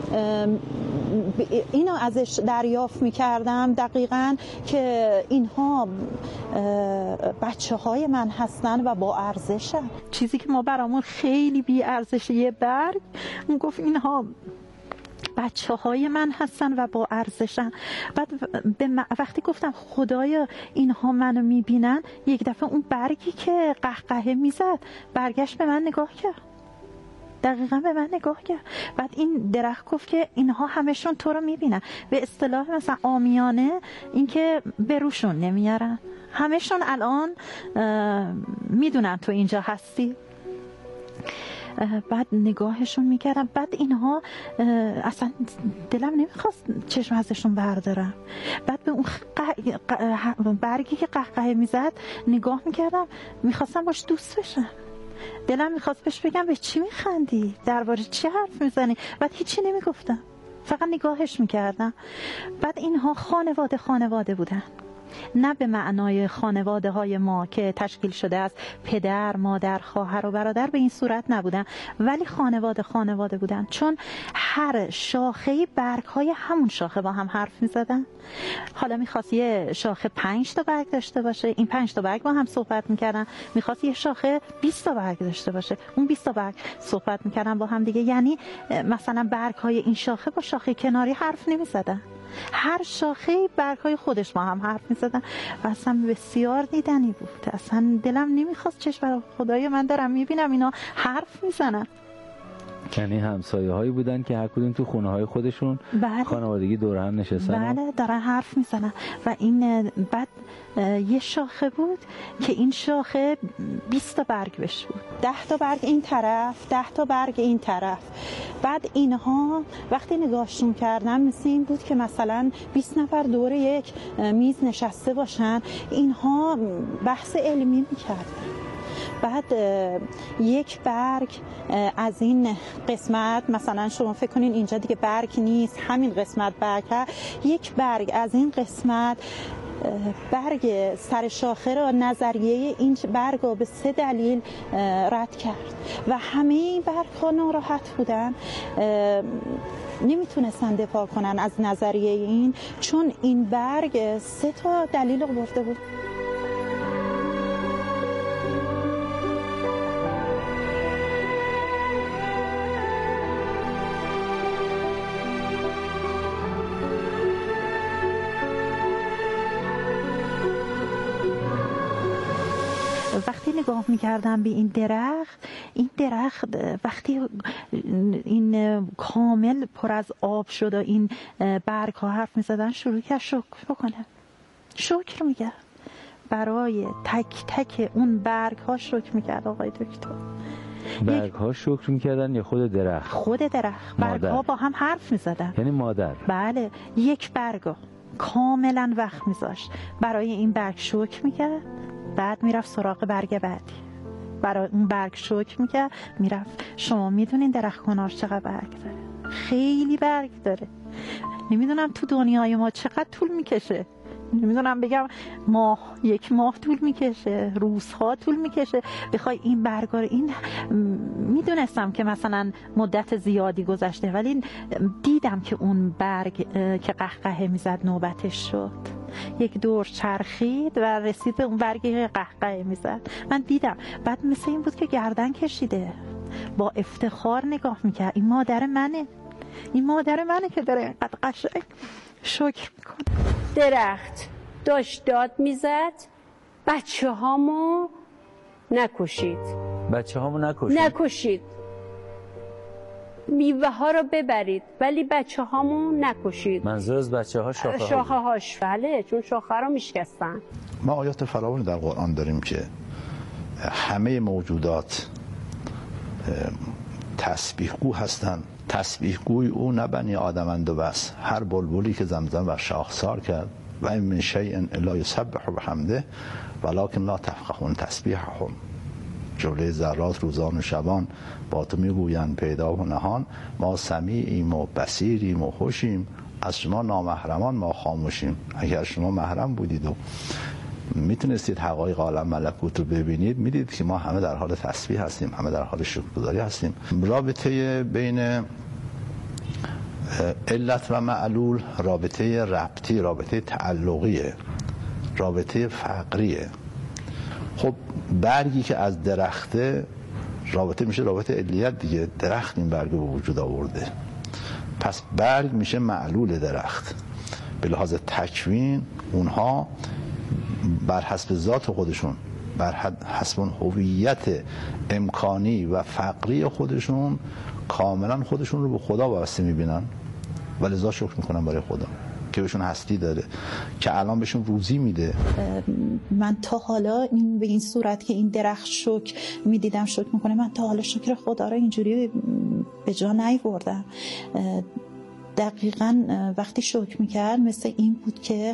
اینو ازش دریافت میکردم دقیقاً که اینها بچه های من هستن و با ارزشن. چیزی که ما برامون خیلی بی ارزشه یه برگ، اون گفت اینها بچه های من هستن و با ارزشن. بعد به وقتی گفتم خدایا اینها منو میبینن، یک دفعه اون برگی که قهقهه میزد برگشت به من نگاه کرد، دقیقاً به من نگاه کرد. بعد این درخت گفت که اینها همشون تو رو میبینن، به اصطلاح مثلا عامیانه این که به روشون نمیارن، همشون الان میدونن تو اینجا هستی. بعد نگاهشون میکردم. بعد اینها اصلا دلم نمیخواست چشم ازشون بردارم. بعد به اون برگی که قهقه میزد نگاه میکردم، میخواستم باش دوست بشم. دلم میخواست بهش بگم به چی میخندی؟ درباره چی حرف میزنی؟ بعد هیچی نمیگفتم، فقط نگاهش میکردم. بعد اینها خانواده خانواده بودن، نه به معنای خانواده های ما که تشکیل شده از پدر، مادر، خواهر و برادر، به این صورت نبودن، ولی خانواده خانواده بودن، چون هر شاخه برگ های همون شاخه با هم حرف می زدن. حالا میخواست یه شاخه پنج تا برگ داشته باشه، این پنج تا برگ با هم صحبت میکردن. میخواست یه شاخه بیست تا برگ داشته باشه، اون بیست تا برگ صحبت میکردن با هم دیگه. یعنی مثلا برگ های این شاخه با شاخه کناری حرف نمی زدن، هر شاخه برگ‌های خودش با هم حرف می‌زدن و اصلا بسیار دیدنی بود. اصلا دلم نمیخواست چشم برای خدای من دارم میبینم اینا حرف میزنن. یعنی همسایه هایی بودن که هر کدوم تو خونه های خودشون بله. خانوادگی دور هم نشستن. بله دارن حرف میزنن. و این بعد یه شاخه بود که این شاخه بیست تا برگ بش بود، ده تا برگ این طرف، ده تا برگ این طرف. بعد اینها وقتی نگاهشون کردم مثل این بود که مثلا بیست نفر دور یک میز نشسته باشن، اینها بحث علمی میکردن. بعد یک برگ از این قسمت، مثلا شما فکر کنین اینجا دیگه برگ نیست، همین قسمت برگ هست، یک برگ از این قسمت برگ سر شاخه را، نظریه این برگ را به سه دلیل رد کرد و همه این برگ ها ناراحت بودن، نمیتونستن دفاع کنن از نظریه این، چون این برگ سه تا دلیل آورده بود. وقتی نگاه میکردم به این درخت، این درخت وقتی این کامل پر از آب شد و این برگ ها حرف میزدن، شروع کرد شکر بکنه. شکر میگه برای تک تک اون برگ ها شکر میکرد آقای دکتر. برگ ها شکر میکردن یا خود درخت؟ خود درخت. برگ ها با هم حرف میزدن. یعنی مادر؟ بله. یک برگ کاملا وقت میذاشت برای این برگ شکر میکرد، بعد میرفت سراغ برگ بعدی، برای اون برگ شکر میکرد، میرفت. شما میدونین درخت کنار چقدر برگ داره؟ خیلی برگ داره. نمیدونم تو دنیای ما چقدر طول میکشه، نمیدونم بگم ماه، یک ماه طول میکشه، روزها طول میکشه بخوای این برگا رو. این میدونستم که مثلا مدت زیادی گذشته، ولی دیدم که اون برگ که قهقه میزد نوبتش شد، یک دور چرخید و رسید به اون برگی که قهقه میزد. من دیدم. بعد مثل این بود که گردن کشیده، با افتخار نگاه میکرد. این مادر منه، این مادر منه که داره اینقدر قشنگ شکر میکنه. درخت داشت داد میزد بچه هامو نکشید، بچه هامو نکشید نکشید میوه ها رو ببرید ولی بچه هامو نکشید. منظور از بچه ها شاخه, شاخه هاش؟ بله، چون شاخه رو میشکستن. ما آیات فراوانی در قرآن داریم که همه موجودات تسبیحگو هستند. تسبیحگوی او نه بنی آدمند و بس، هر بلبلی که زمزم و شاخسار کرد. و این من شیء الا یسبح بحمده ولکن لا تفقهون تسبیحهم. جمله ذرات روزان و شبان با تو میگویند پیدا و نهان، ما سمیعیم و بصیریم و خوشیم، از شما نامحرمان ما خاموشیم. اگر شما محرم بودید و میتونستید حقایق عالم ملکوت رو ببینید، میدید که ما همه در حال تسبیح هستیم، همه در حال شکرگزاری هستیم. رابطه بین علت و معلول رابطه ربطی، رابطه تعلقیه، رابطه فقریه. خب برگی که از درخته رابطه میشه رابطه علیت دیگه، درخت این برگ به وجود آورده، پس برگ میشه معلول درخت. به لحاظ تکوین اونها بر حسب ذات خودشون، بر حسب هویت امکانی و فقری خودشون کاملا خودشون رو به خدا وابسته میبینن و لذا شکر میکنن برای خدا. که بهشون هستی داده، که الان بهشون روزی میده. من تا حالا این به این صورت که این درخت شکر میدیدم شکر میکنه، من تا حالا شکر خدا رو اینجوری به جا نیاوردم. دقیقاً وقتی شکر میکرد مثل این بود که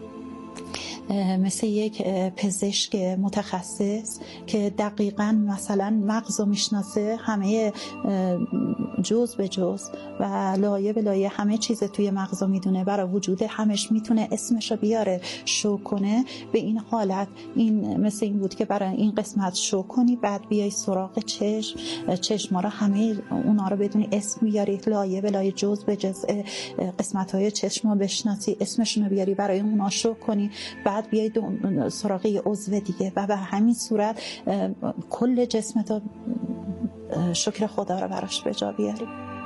مثل یک پزشک متخصص که دقیقاً مثلا مغز رو میشناسه، همه جز به جز و لایه به لایه همه چیز توی مغز رو میدونه، برای وجود همش میتونه اسمش رو بیاره شو کنه. به این حالت این مثل این بود که برای این قسمت شو کنی، بعد بیای سراغ چشم، چشما رو همه اونا رو بدونی اسم بیاری، لایه به لایه جز به جز قسمت‌های چشم رو بشناسی، اسمشون رو بیاری، برای اونا شو کنی، بعد بیای سراغ یه عضو دیگه و به همین صورت کل جسمت رو شکر خدا رو براش به جا بیاری.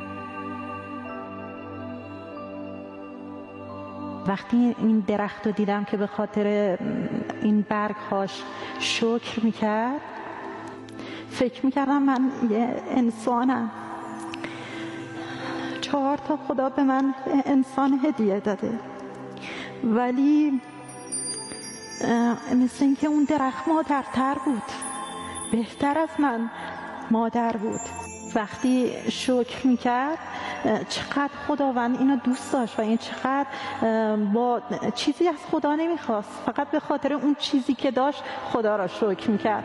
وقتی این درخت رو دیدم که به خاطر این برگ‌هاش شکر میکرد، فکر میکردم من یه انسانم، چهار تا خدا به من انسان هدیه داده، ولی مثل این که اون درخت مادرتر بود، بهتر از من مادر بود. وقتی شکر میکرد چقدر خداوند اینو دوست داشت و این چقدر با چیزی از خدا نمیخواست، فقط به خاطر اون چیزی که داشت خدا را شکر میکرد.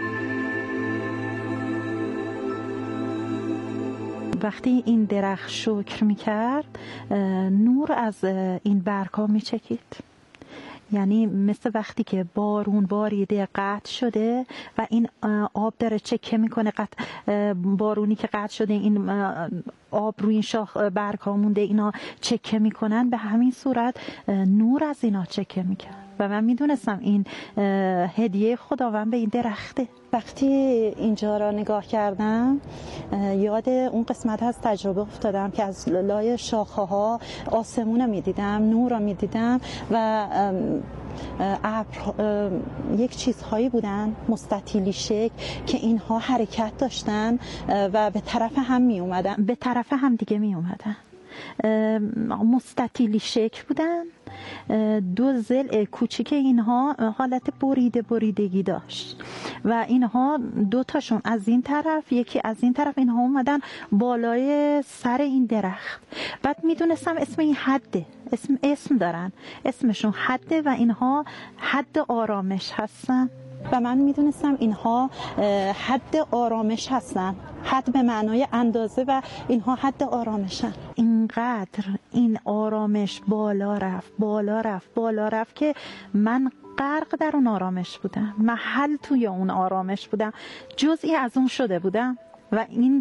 وقتی این درخت شکر میکرد نور از این برگ‌ها میچکید، یعنی مثل وقتی که بارون باریده قطع شده و این آب داره چکه میکنه، قطع بارونی که قطع شده این آب روی این شاخ برگ ها مونده، اینا چکه میکنن، به همین صورت نور از اینا چکه میکنن و من میدونستم این هدیه خداوند به این درخته. وقتی اینجا را نگاه کردم یاد اون قسمت از تجربه افتادم که از لای شاخه ها آسمون رو میدیدم، نور رو میدیدم و ابر یک چیزهایی بودن مستطیلی شکل که اینها حرکت داشتن و به طرف هم می اومدن، به طرف هم دیگه می اومدن، مستطیلی شکل بودن. دو ضلع کوچیک اینها حالت بریده بریدگی داشت و اینها دو تاشون از این طرف یکی از این طرف، اینها اومدن بالای سر این درخت. بعد میدونستم اسم این حده، اسم اسم دارن، اسمشون حده و اینها حد آرامش هستن و من میدونستم اینها حد آرامش هستن، حد به معنای اندازه و اینها حد آرامشن. اینقدر این آرامش بالا رفت بالا رفت بالا رفت که من غرق در اون آرامش بودم، محل توی اون آرامش بودم، جزئی از اون شده بودم و این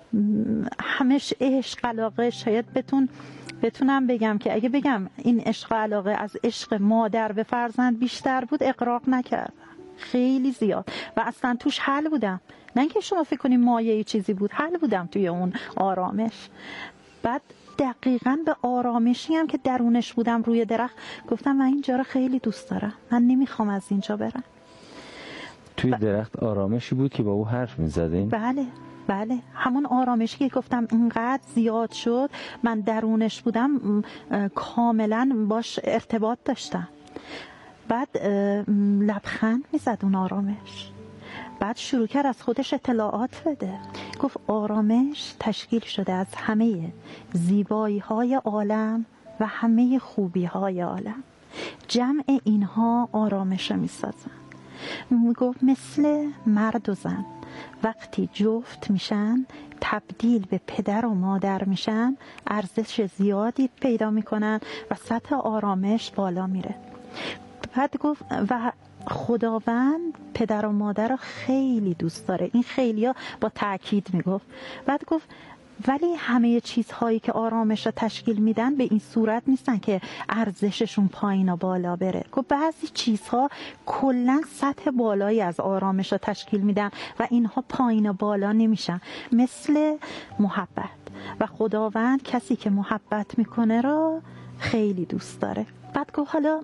همش عشق علاقه. شاید بتون بتونم بگم که اگه بگم این عشق علاقه از عشق مادر به فرزند بیشتر بود اقراق نکردم، خیلی زیاد و اصلا توش حل بودم، نه اینکه شما فکر کنید مایه چیزی بود، حل بودم توی اون آرامش. بعد دقیقاً به آرامشی هم که درونش بودم روی درخت گفتم من اینجا رو خیلی دوست دارم، من نمیخوام از اینجا برم. توی درخت آرامشی بود که با او حرف میزدین؟ بله بله، همون آرامشی که گفتم اینقدر زیاد شد من درونش بودم، کاملاً باش ارتباط داشتم. بعد لبخند میزد اون آرامش، بعد شروع کرد از خودش اطلاعات بده. گفت آرامش تشکیل شده از همه زیبایی های عالم و همه خوبی های عالم، جمع اینها آرامش رو میسازن. میگفت مثل مرد و زن وقتی جفت میشن تبدیل به پدر و مادر میشن، ارزش زیادی پیدا میکنن و سطح آرامش بالا میره. بعد گفت و خداوند پدر و مادر رو خیلی دوست داره، این خیلی ها با تأکید میگفت. بعد گفت ولی همه چیزهایی که آرامش رو تشکیل میدن به این صورت نیستن که ارزششون پایین و بالا بره. گفت بعضی چیزها کلا سطح بالایی از آرامش رو تشکیل میدن و اینها پایین و بالا نمیشن، مثل محبت. و خداوند کسی که محبت میکنه رو خیلی دوست داره. بعد گفت حالا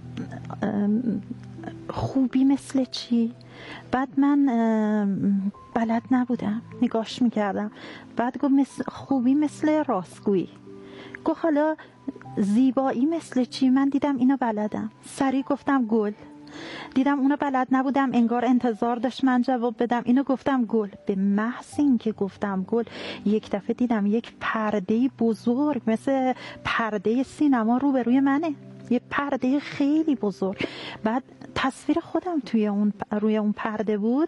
خوبی مثل چی؟ بعد من بلد نبودم، نگاش میکردم. بعد گفت مثل خوبی مثل راستگویی. گفت حالا زیبایی مثل چی؟ من دیدم اینو بلدم، سریع گفتم گل. دیدم اونو بلد نبودم، انگار انتظار داشت من جواب بدم، اینو گفتم گل. به محض این که گفتم گل، یک دفعه دیدم یک پرده بزرگ مثل پرده سینما روبروی منه، یه پرده خیلی بزرگ. بعد تصویر خودم توی اون روی اون پرده بود.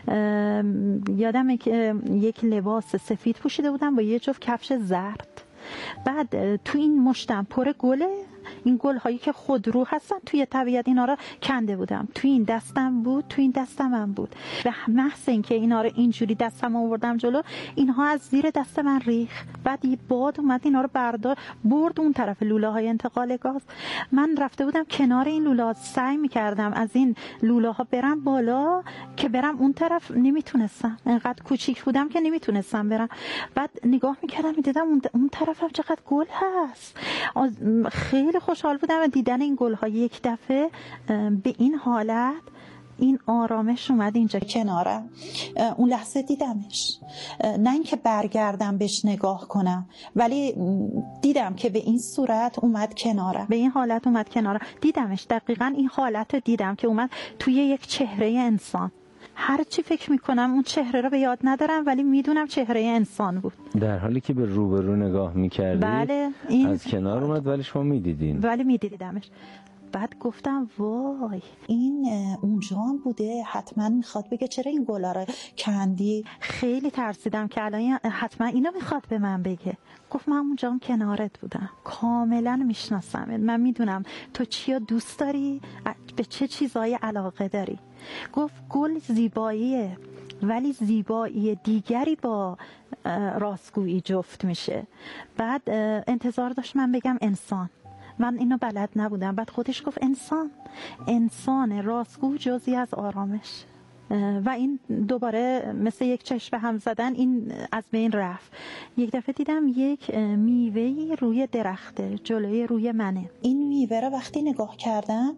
یادمه که یک لباس سفید پوشیده بودم با یه جفت کفش زرد. بعد تو این مشتم پر گله، این گل هایی که خودرو هستن توی طبیعت، اینا رو کنده بودم. توی این دستم بود، توی این دستم هم بود. به محض اینکه اینا رو اینجوری دستم آوردم جلو، اینها از زیر دست من ریخ. بعد یه باد اومد اینا رو بردار برد اون طرف لوله های انتقال گاز. من رفته بودم کنار این لوله ها، سعی می‌کردم از این لوله ها برم بالا که برم اون طرف، نمیتونستم، انقدر کوچیک بودم که نمیتونستم برم. بعد نگاه می‌کردم می‌دیدم اون, اون طرف هم چقدر گل هست. خیلی خوشحال بودم و دیدن این گل‌ها. یک دفعه به این حالت، این آرامش اومد اینجا کنارم. اون لحظه دیدمش، نه اینکه برگردم بهش نگاه کنم، ولی دیدم که به این صورت اومد کنارم، به این حالت اومد کنارم. دیدمش، دقیقاً این حالت رو دیدم که اومد توی یک چهره انسان. هر چی فکر میکنم اون چهره رو به یاد ندارم، ولی میدونم چهره انسان بود. در حالی که به روبرو نگاه میکردی، بله، این از کنار اومد ولی شما میدیدین. ولی میدیدمش. بعد گفتم وای، این اونجا هم بوده، حتما میخواد بگه چرا این گلا رو کندی. خیلی ترسیدم که الان حتما اینو میخواد به من بگه. گفت من اونجا هم کنارت بودم، کاملا میشناسم، من میدونم تو چیا دوست داری، به چه چیزایی علاقه داری. گفت گل زیباییه، ولی زیبایی دیگری با راستگویی جفت میشه. بعد انتظار داشت من بگم انسان، من اینو بلد نبودم. بعد خودش گفت انسان، انسان راستگو جزئی از آرامش. و این دوباره مثل یک چشم هم زدن این از بین رفت. یک دفعه دیدم یک میوهی روی درخته جلوی روی منه. این میوه رو وقتی نگاه کردم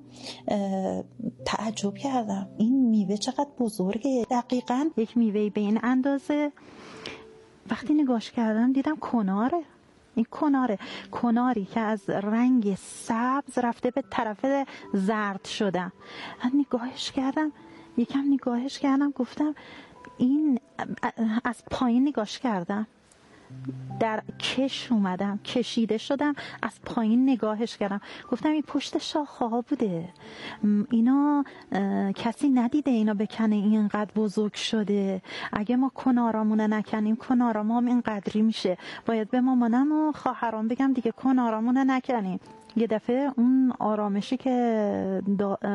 تعجب کردم، این میوه چقدر بزرگه. دقیقاً یک میوهی به این اندازه. وقتی نگاش کردم دیدم کناره. این کناره، کناری که از رنگ سبز رفته به طرف زرد شدم. نگاهش کردم، یکم نگاهش کردم، گفتم این، از پایین نگاش کردم، در کش اومدم، کشیده شدم، از پایین نگاهش کردم. گفتم این پشت شاخه ها بوده، اینا کسی ندیده اینا بکنه، اینقدر بزرگ شده. اگه ما کنارامونه نکنیم، کنارام هم اینقدری میشه. باید به مامانم و خواهرام بگم دیگه کنارامونه نکنیم. یه دفعه اون آرامشی که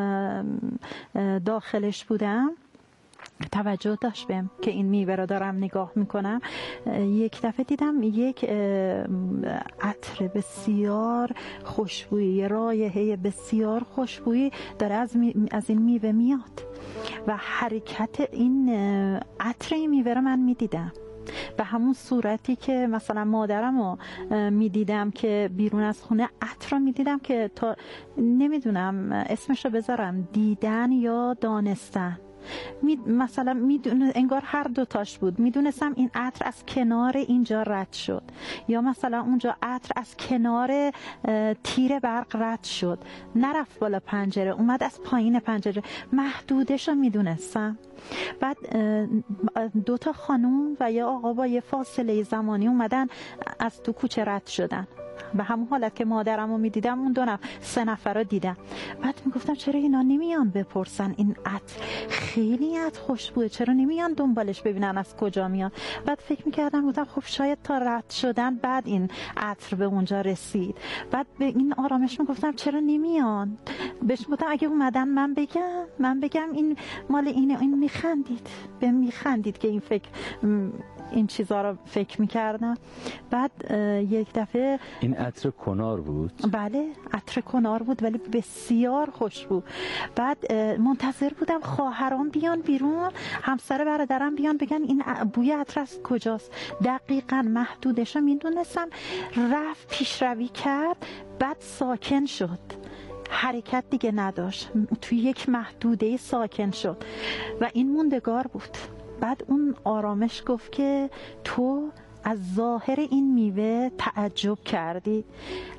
داخلش بودم توجه داشت بهم که این میوه رو دارم نگاه میکنم. یک دفعه دیدم یک عطر بسیار خوشبویی، رایحه بسیار خوشبویی داره از, می... از این میوه میاد و حرکت این عطر این میوه رو من میدیدم به همون صورتی که مثلا مادرم رو میدیدم که بیرون از خونه عطر رو میدیدم که تا نمیدونم اسمش رو بذارم، دیدن یا دانستن. می مثلا میدونه، انگار هر دوتاش بود. میدونستم این عطر از کنار اینجا رد شد، یا مثلا اونجا عطر از کنار تیر برق رد شد، نرفت بالا پنجره، اومد از پایین پنجره. محدودش رو میدونستم. بعد دو تا خانوم و یا آقا با یه فاصله زمانی اومدن از تو کوچه رد شدن. به همون حالت که مادرم رو میدیدم اون دو نفر سه نفر رو دیدم. بعد میگفتم چرا اینا نمیان بپرسن این عطر خیلی عطر خوشبوه، چرا نمیان دنبالش ببینن از کجا میاد. بعد فکر میکردم بودم خب شاید تا رد شدن بعد این عطر به اونجا رسید. بعد به این آرامش میگفتم چرا نمیان، بهش گفتم اگه اومدن من بگم من بگم این مال اینه. این میخندید، به میخندید که این فکر این چیزا رو فکر میکردم. بعد یک دفعه این عطر کنار بود؟ بله عطر کنار بود ولی بسیار خوشبو. بعد منتظر بودم خواهرام بیان بیرون، همسر برادرم بیان بگن این بوی عطر از کجاست. دقیقاً محدودش رو میدونستم. رفت پیشروی کرد، بعد ساکن شد، حرکت دیگه نداشت، توی یک محدوده ساکن شد و این موندگار بود. بعد اون آرامش گفت که تو از ظاهر این میوه تعجب کردی، عطر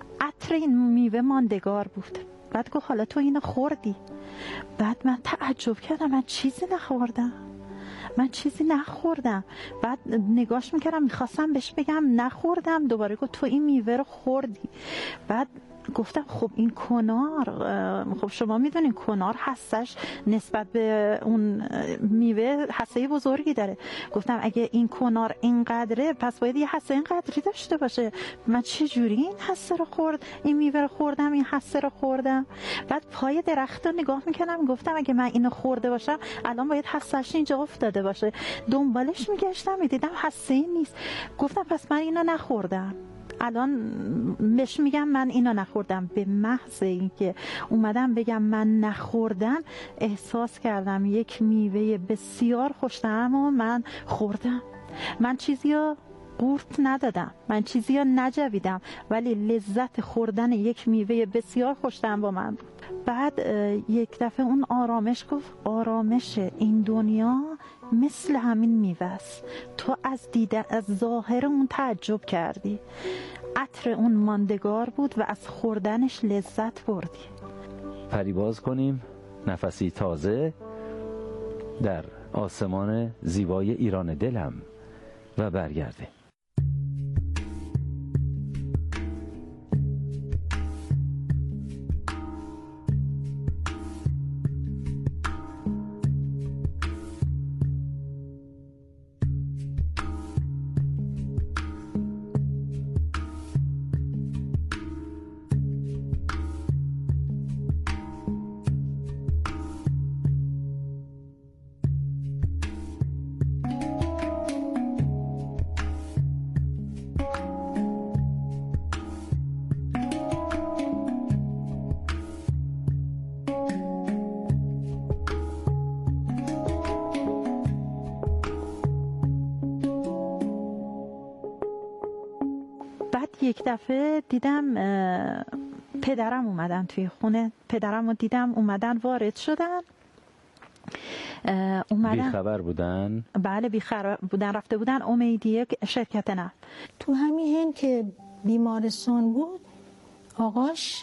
عطر این میوه ماندگار بود. بعد گفت حالا تو اینو خوردی؟ بعد من تعجب کردم، من چیزی نخوردم، من چیزی نخوردم. بعد نگاش میکردم، میخواستم بهش بگم نخوردم، دوباره گفت تو این میوه رو خوردی. بعد گفتم خب این کنار، خب شما میدونین کنار هستش نسبت به اون میوه حسه بزرگی داره. گفتم اگه این کنار اینقدره پس باید یه حسه اینقدری داشته باشه. من چه جوری این حسه رو خورد، این میوه رو خوردم، این حسه رو خوردم؟ بعد پای درخت رو نگاه میکنم، گفتم اگه من اینو خورده باشم الان باید حسهش اینجا افتاده باشه. دنبالش میگشتم میدیدم حسه ای نیست. گفتم پس من اینو نخوردم. الان بهش میگم من اینو نخوردم. به محض اینکه اومدم بگم من نخوردم احساس کردم یک میوه بسیار خوش‌طعم و من خوردم. من چیزی رو قورت ندادم، من چیزی رو نجویدم، ولی لذت خوردن یک میوه بسیار خوش‌طعم با من بود. بعد یک دفعه اون آرامش گفت آرامش این دنیا مثل همین میوه است. تو از دیدن از ظاهر اون تعجب کردی، عطر اون ماندگار بود و از خوردنش لذت بردی. پریباز کنیم نفسی تازه در آسمان زیبای ایران دلم و برگردیم. یک دفعه دیدم پدرم اومدن توی خونه، پدرم رو دیدم اومدن وارد شدن. اومدن بی خبر بودن؟ بله بی خبر بودن، رفته بودن امیدیه شرکت نفت. تو همین هن که بیمارستان بود آقاش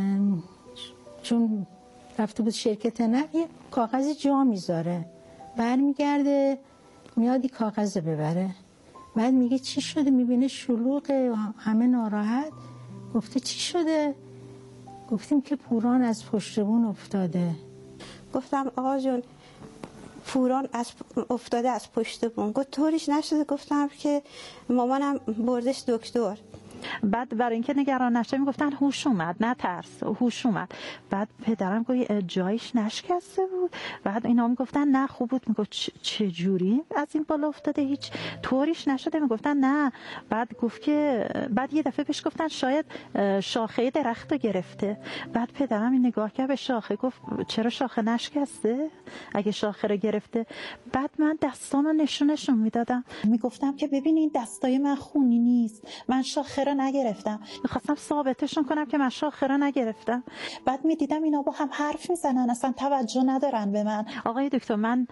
چون رفته بود شرکت نفت یه کاغذ جا میذاره، برمیگرده میادی کاغذ ببره. بعد میگه چی شده؟ میبینه شلوغه همه ناراحت. گفته چی شده؟ گفتیم که پوران از پشت بون افتاده. گفتم آقا جون پوران از افتاده از پشت بون. گفت طوریش نشده. گفتم که مامانم بردش دکتر. بعد برای اینکه نگران نشه میگفتن هوش اومد، نه ترس، هوش اومد. بعد پدرم گفت جایش نشکسته بود. بعد اینا میگفتن نه خوب بود. میگفت چه جوری از این بالا افتاده، هیچ طوریش نشده؟ میگفتن نه. بعد گفت که بعد یه دفعه بهش گفتن شاید شاخه درخت رو گرفته. بعد پدرم این نگاه کرد به شاخه، گفت چرا شاخه نشکسته اگه شاخه رو گرفته؟ بعد من دستامو نشونشون میدادم، میگفتم که ببین این دستای من خونی نیست، من شاخه رو نگرفتم. میخواستم ثابتشون کنم که من شاخه رو نگرفتم. بعد میدیدم اینا با هم حرف میزنن، اصلا توجه ندارن به من. آقای دکتر من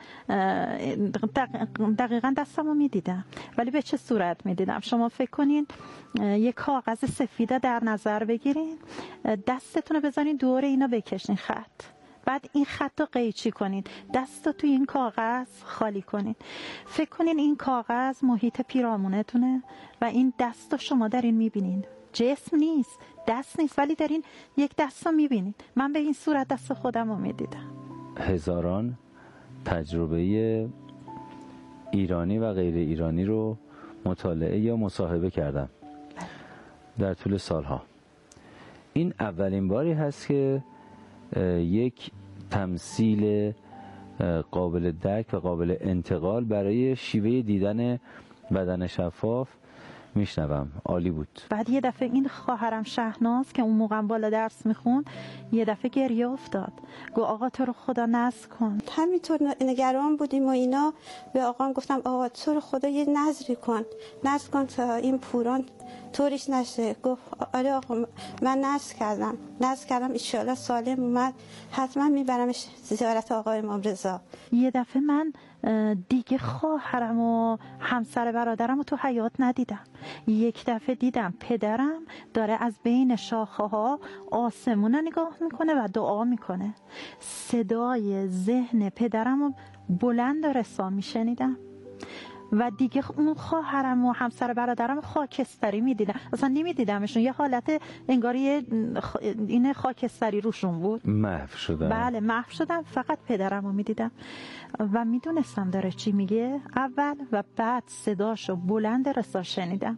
دقیقاً دستمو میدیدم، ولی به چه صورت میدیدم؟ شما فکر کنین یک کاغذ سفید در نظر بگیرین، دستتون رو بزنین دور اینا بکشین خط، بعد این خط رو قیچی کنین، دست رو توی این کاغذ خالی کنین. فکر کنین این کاغذ محیط پیرامونتونه و این دست رو شما دارین میبینین. جسم نیست، دست نیست، ولی دارین یک دست رو میبینین. من به این صورت دست خودم رو میدیدم. هزاران تجربه ایرانی و غیر ایرانی رو مطالعه یا مصاحبه کردم در طول سالها. این اولین باری هست که یک تمثیل قابل درک و قابل انتقال برای شیوه دیدن بدن شفاف میشنوم. عالی بود. بعد یه دفعه این خواهرم شهناز که اون موقع بالا درس میخوند یه دفعه گریه افتاد. گو آقا تو رو خدا نذر کن. همینطور نگران بودیم و اینا. به آقام گفتم آقا تو رو خدا یه نذری کن، نذر کن تا این پوران طوریش نشه. گفت آره آقا من نذر کردم، نذر کردم ان شاءالله سالم اومد حتما میبرمش زیارت آقای امام رضا. یه دفعه من دیگه خواهرم و همسر برادرم رو تو حیات ندیدم. یک دفعه دیدم پدرم داره از بین شاخه ها آسمون رو نگاه میکنه و دعا میکنه. صدای ذهن پدرم رو بلند و رسا میشنیدم و دیگه اون خواهرم و همسر برادرم خاکستری میدیدم. اصلا نمیدیدمشون، یه حالت انگاری این خاکستری روشون بود. محو شدن. بله محو شدم، فقط پدرم رو میدیدم و میدونستم داره چی میگه اول و بعد صداشو بلند رسا شنیدم.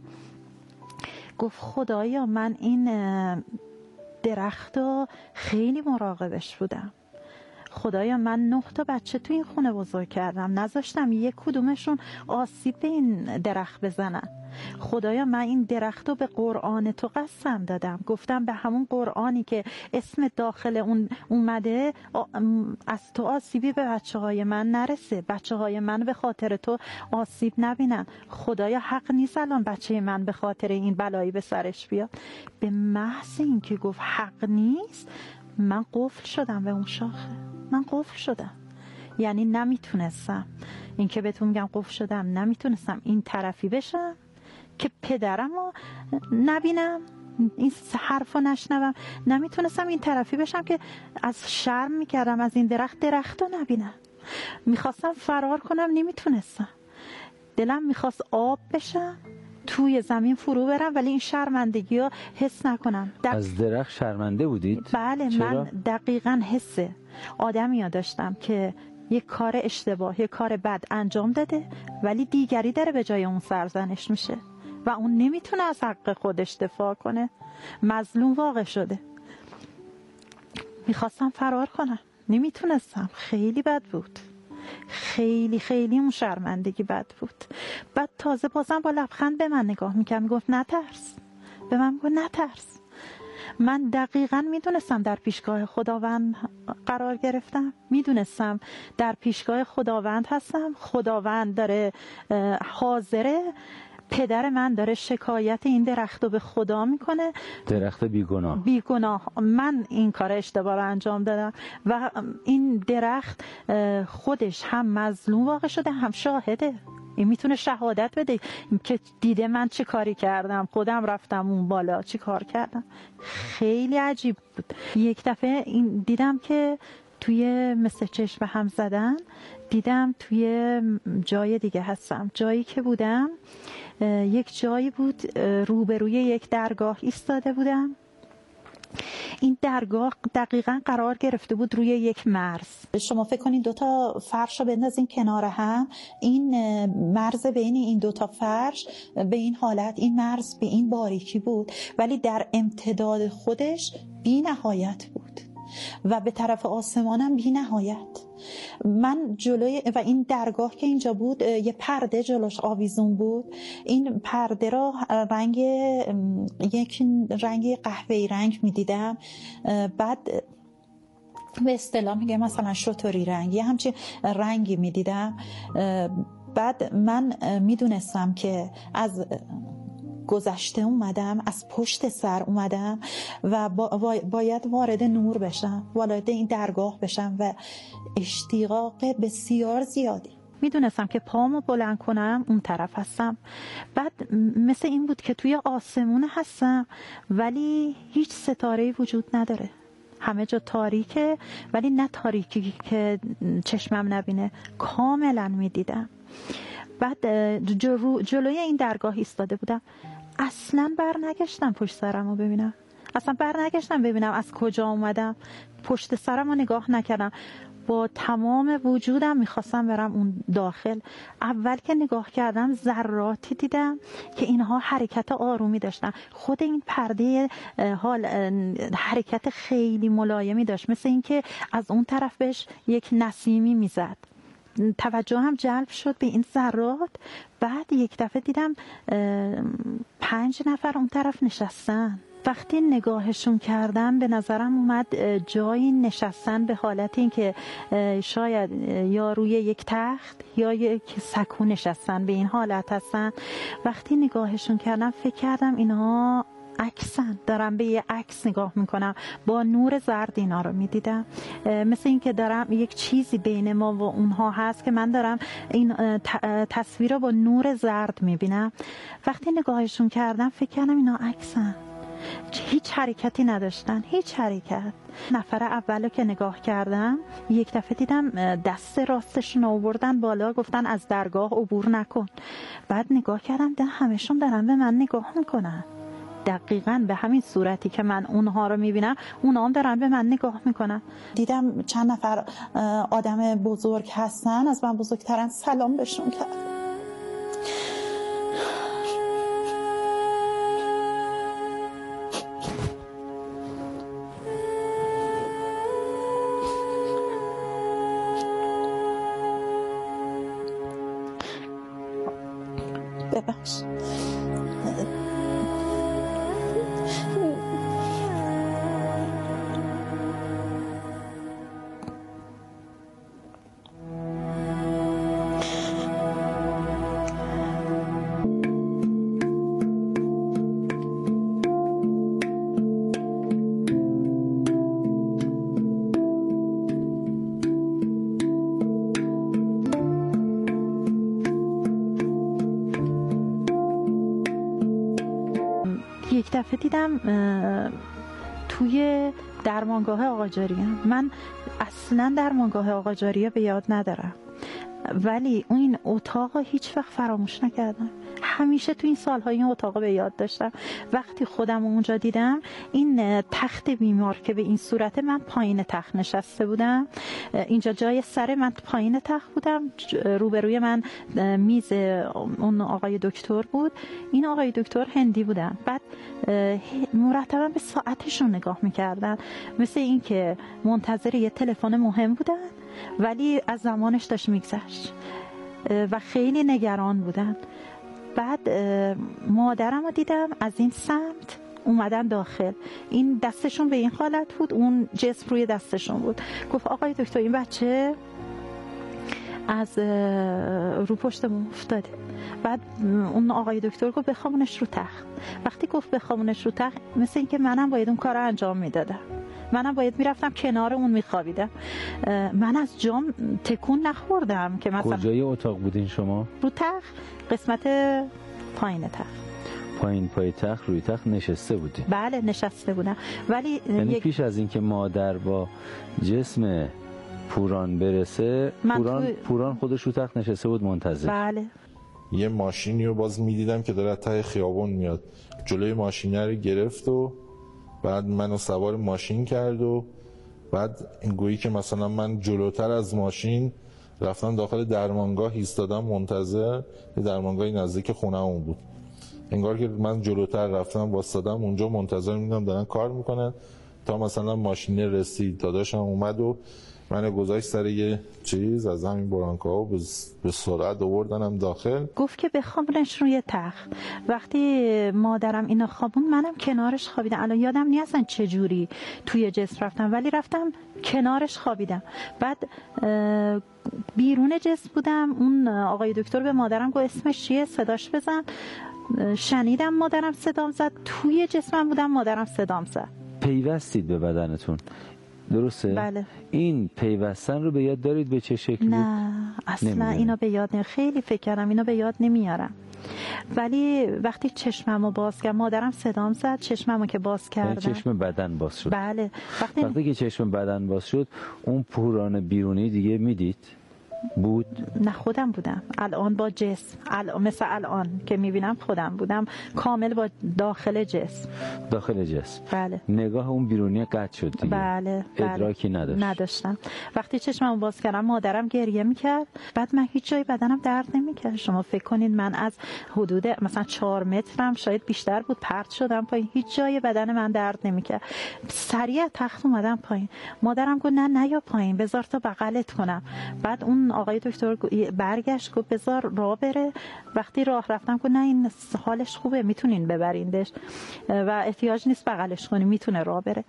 گفت خدایا من این درخت رو خیلی مراقبش بودم. خدایا من نه تا بچه تو این خونه بزرگ کردم، نذاشتم یک کدومشون آسیب به این درخت بزنن. خدایا من این درخت رو به قرآن تو قسم دادم، گفتم به همون قرآنی که اسم داخل اون اومده از تو آسیبی به بچه های من نرسه، بچه های من به خاطر تو آسیب نبینن. خدایا حق نیست الان بچه من به خاطر این بلایی به سرش بیاد. به محض این که گفت حق نیست، من قفل شدم به اون شاخه. من قفل شدم، یعنی نمیتونستم، این که بهتون میگم قفل شدم، نمیتونستم این طرفی بشم که پدرم رو نبینم، این حرف رو نشنوم، نمیتونستم این طرفی بشم که از شرم میکردم از این درخت درخت رو نبینم. میخواستم فرار کنم، نمیتونستم. دلم میخواست آب بشم، توی زمین فرو برم، ولی این شرمندگی رو حس نکنم. دق... از درخت شرمنده بودید؟ بله. چرا؟ من دقیقاً حسه آدمی ها داشتم که یک کار اشتباه، یک کار بد انجام داده ولی دیگری داره به جای اون سرزنش میشه و اون نمیتونه از حق خودش دفاع کنه، مظلوم واقع شده. میخواستم فرار کنم، نمیتونستم. خیلی بد بود، خیلی خیلی اون شرمندگی بد بود. بعد تازه بازم با لبخند به من نگاه میکرد، میگفت نترس. به من میگفت نترس. من دقیقاً میدونستم در پیشگاه خداوند قرار گرفتم، میدونستم در پیشگاه خداوند هستم، خداوند داره حاضره، پدر من داره شکایت این درخت رو به خدا میکنه، درخت بیگناه بیگناه من این کار اشتباه رو انجام دادم و این درخت خودش هم مظلوم واقع شده هم شاهده. این میتونه شهادت بده که دیده من چه کاری کردم، خودم رفتم اون بالا چی کار کردم. خیلی عجیب بود. یک دفعه این دیدم که توی مثل چشم به هم زدن، دیدم توی جای دیگه هستم. جایی که بودم یک جایی بود روبروی یک درگاه ایستاده بودم. این درگاه دقیقاً قرار گرفته بود روی یک مرز. شما فکر کنید دوتا فرش رو بندازین کنار هم، این مرز بین این دوتا فرش به این حالت، این مرز به این باریکی بود ولی در امتداد خودش بی نهایت بود و به طرف آسمانم بی نهایت. من جلوی و این درگاه که اینجا بود یه پرده جلوش آویزون بود. این پرده را رنگ یک رنگ قهوه‌ای رنگ می‌دیدم، بعد به اصطلاح میگه مثلا شتری رنگ، یه همچین رنگی می‌دیدم. بعد من میدونستم که از گذشته اومدم، از پشت سر اومدم و با باید وارد نور بشم، وارد این درگاه بشم و اشتیاق بسیار زیادی. میدونستم که پامو بلند کنم اون طرف هستم. بعد مثل این بود که توی آسمون هستم ولی هیچ ستاره‌ای وجود نداره، همه جا تاریکه ولی نه تاریکی که چشمم نبینه، کاملا میدیدم. بعد جلو جلوی این درگاه ایستاده بودم، اصلا بر نگشتم پشت سرم رو ببینم، اصلا بر نگشتم ببینم از کجا اومدم، پشت سرم رو نگاه نکردم. با تمام وجودم میخواستم برم اون داخل. اول که نگاه کردم ذراتی دیدم که اینها حرکت آرومی داشتن. خود این پرده حال حرکت خیلی ملایمی داشت، مثل اینکه از اون طرف بهش یک نسیمی میزد. توجه هم جلب شد به این ذرات. بعد یک دفعه دیدم پنج نفر اون طرف نشستن. وقتی نگاهشون کردم به نظرم اومد جایی نشستن به حالت این که شاید یا روی یک تخت یا یک سکو نشستن، به این حالت هستن. وقتی نگاهشون کردم فکر کردم اینها عکسن، دارم به یه عکس نگاه میکنم، با نور زرد اینا رو میدیدم، مثل این که دارم یک چیزی بین ما و اونها هست که من دارم این تصویر رو با نور زرد میبینم. وقتی نگاهشون کردم فکر کردم اینا عکسن، هیچ حرکتی نداشتن، هیچ حرکت. نفر اولو که نگاه کردم یک دفعه دیدم دست راستشون آوردن بالا، گفتن از درگاه عبور نکن. بعد نگاه کردم دیدم همشون دارن به من نگاه میکنن، دقیقاً به همین صورتی که من اونها رو میبینم اونها هم دارن به من نگاه میکنن. دیدم چند نفر آدم بزرگ هستن، از من بزرگترن، سلام بهشون کردم. ببخش. یک دفعه دیدم توی درمانگاه آقاجاری‌ام. من اصلا درمانگاه آقاجاری به یاد ندارم، ولی این اتاق هیچ وقت فراموش نکردم. همیشه تو این سال‌های این اتاق به یاد داشتم. وقتی خودم اونجا دیدم، این تخت بیمار که به این صورت، من پایین تخت نشسته بودم، اینجا جای سر من پایین تخت بودم، روبروی من میز اون آقای دکتر بود. این آقای دکتر هندی بودن. بعد مرتبا به ساعتشون نگاه میکردن، مثل این که منتظر یه تلفن مهم بودن ولی از زمانش داشت میگذشت و خیلی نگران بودن. بعد مادرم رو دیدم از این سمت اومدن داخل، این دستشون به این حالت بود، اون جسم روی دستشون بود. گفت آقای دکتر این بچه از رو پشتمون افتاده. بعد اون آقای دکتر گفت بخوابونش رو تخت. وقتی گفت بخوابونش رو تخت، مثل این که منم باید اون کار رو انجام میدادم، منم باید میرفتم کنار اون میخوابیدم. من از جام تکون نخوردم که مثلا. کجای اتاق بودین شما؟ رو تخت، قسمت پایین تخت. پایین پای تخت، روی تخت نشسته بودین؟ بله نشسته بودم. ولی یعنی یک... پیش از اینکه مادر با جسم پوران برسه، پوران تو... پوران خودش رو تخت نشسته بود منتظر. بله. یه ماشینی رو باز میدیدم که داره ته خیابون میاد، جلوی ماشینه رو گرفت و بعد منو سوار ماشین کرد و بعد این گویی که مثلا من جلوتر از ماشین رفتم داخل درمانگاه ایستادم منتظر. یه درمانگاهی نزدیک خونه‌مون بود، انگار که من جلوتر رفتم واسادم اونجا منتظر میدم دارن کار میکنن تا مثلا ماشین رسید. داداشم اومد و من گذاشت سر یه چیز از همین برانکاها و به سرعت آوردنم داخل. گفت که بخوابونش روی تخت. وقتی مادرم اینو خوابون، منم کنارش خوابیدم. الان یادم نیست اصلا چه جوری توی جسم رفتم، ولی رفتم کنارش خوابیدم. بعد بیرون جسم بودم. اون آقای دکتر به مادرم گفت اسمش چیه، صداش بزن. شنیدم مادرم صدام زد، توی جسمم بودم مادرم صدام زد. پیوستید به بدنتون، درسته؟ بله. این پیوستن رو به یاد دارید به چه شکلی؟ نه اصلا نمیدونم. اینو به یاد نمی... خیلی فکر کردم اینو به یاد نمیارم، ولی وقتی چشممو باز کردم مادرم صدام زد. چشممو که باز کردم، چشم بدن باز شد. بله. وقتی وقتی که چشم بدن باز شد، اون پوران بیرونی دیگه میدید بود؟ نه خودم بودم الان با جسم، الان مثل الان که میبینم خودم بودم کامل با داخل جسم. داخل جسم. بله. نگاه اون بیرونی قطع شد دیگه. بله. ادراکی نداشت. نداشتم. وقتی چشممو باز کردم مادرم گریه میکرد. بعد من هیچ جای بدنم درد نمیکرد. شما فکر کنید من از حدود مثلا چهار مترم شاید بیشتر بود پرت شدم پایین، هیچ جای بدن من درد نمیکرد. سریع تخت اومدم پایین. مادرم گفت نه نه یا پایین، بذار تا بغلت کنم. بعد اون آقای دکتر برگشت گفت بذار راه بره. وقتی راه رفتم گفت نه این حالش خوبه، میتونین ببریندش و احتیاج نیست بغلش کنی، میتونه راه بره.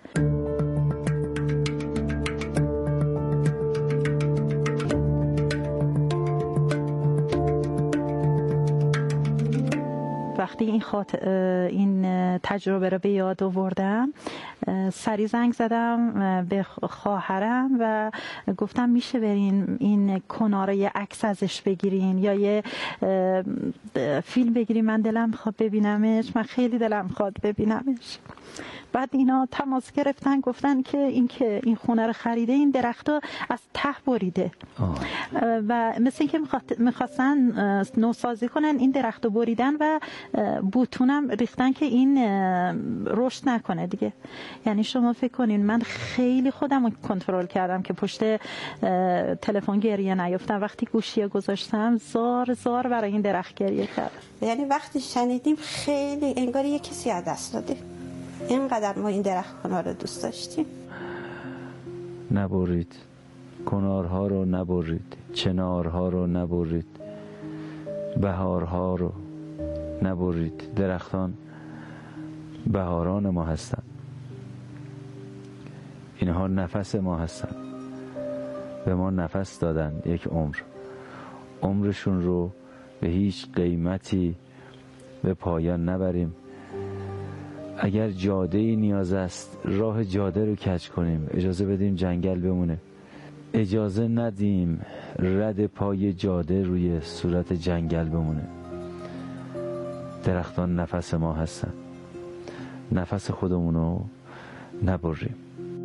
و وقتی این خاط... این تجربه رو به یاد آوردم سری زنگ زدم به خواهرم و گفتم میشه برین این کناره یه عکس ازش بگیرین یا یه فیلم بگیرین، من دلم میخواد ببینمش، من خیلی دلم میخواد ببینمش. بعد اینا تماس گرفتن گفتن که این که این خونه رو خریده این درختو از ته بریده و مثل اینکه میخواستن نوسازی کنن، این درختو بریدن و بوتونم ریختن که این رشد نکنه دیگه. یعنی شما فکر کنین من خیلی خودم رو کنترل کردم که پشت تلفن گریه نیفتم. وقتی گوشیه گذاشتم زار زار برای این درخت گریه کردم. یعنی وقتی شنیدیم خیلی انگار یه کسی از دست دادیم، اینقدر ما این درخت کنار رو دوست داشتیم. نبرید کنارها رو، نبرید چنارها رو، نبرید بهارها رو، نبرید. درختان بهاران ما هستند، اینها نفس ما هستند، به ما نفس دادن یک عمر، عمرشون رو به هیچ قیمتی به پایان نبریم. اگر جاده ای نیاز است راه جاده رو کج کنیم، اجازه بدیم جنگل بمونه، اجازه ندیم رد پای جاده روی صورت جنگل بمونه. درختان نفس ما هستن، نفس خودمونو نبریم.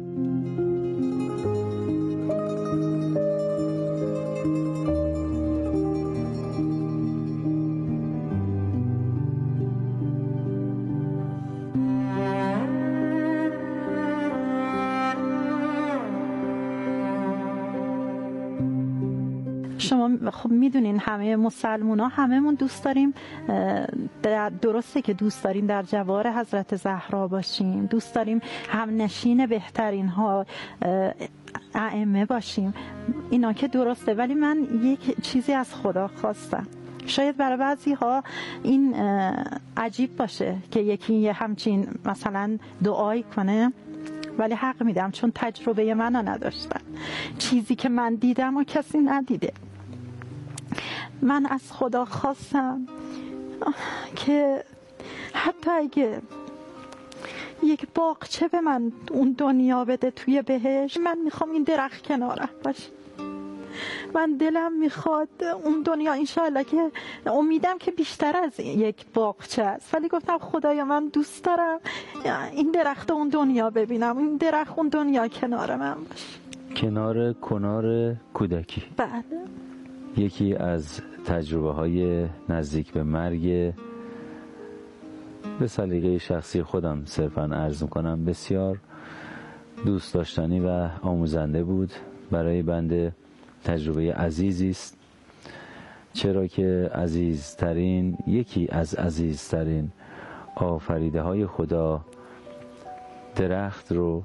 شما خب میدونین همه مسلمونا هممون دوست داریم، درسته که دوست داریم در جوار حضرت زهرا باشیم، دوست داریم هم نشین بهترین ها ائمه باشیم، اینا که درسته. ولی من یک چیزی از خدا خواستم. شاید برای بعضی ها این عجیب باشه که یکی همچین مثلا دعایی کنه، ولی حق میدم چون تجربه منو نداشتن، چیزی که من دیدم و کسی ندیده. من از خدا خواستم که حتی اگه یک باغچه به من اون دنیا بده توی بهشت، من میخوام این درخت کنارم باشه. من دلم میخواد اون دنیا انشاءالله که امیدم که بیشتر از یک باغچه است، ولی گفتم خدایا من دوست دارم این درخت اون دنیا ببینم، این درخت اون دنیا کنار من باشه. کنار کنار کودکی. بله. یکی از تجربه های نزدیک به مرگ به سلیقه شخصی خودم صرفاً عرض میکنم بسیار دوست داشتنی و آموزنده بود برای بنده. تجربه عزیزی است، چرا که عزیزترین یکی از عزیزترین آفریده های خدا درخت رو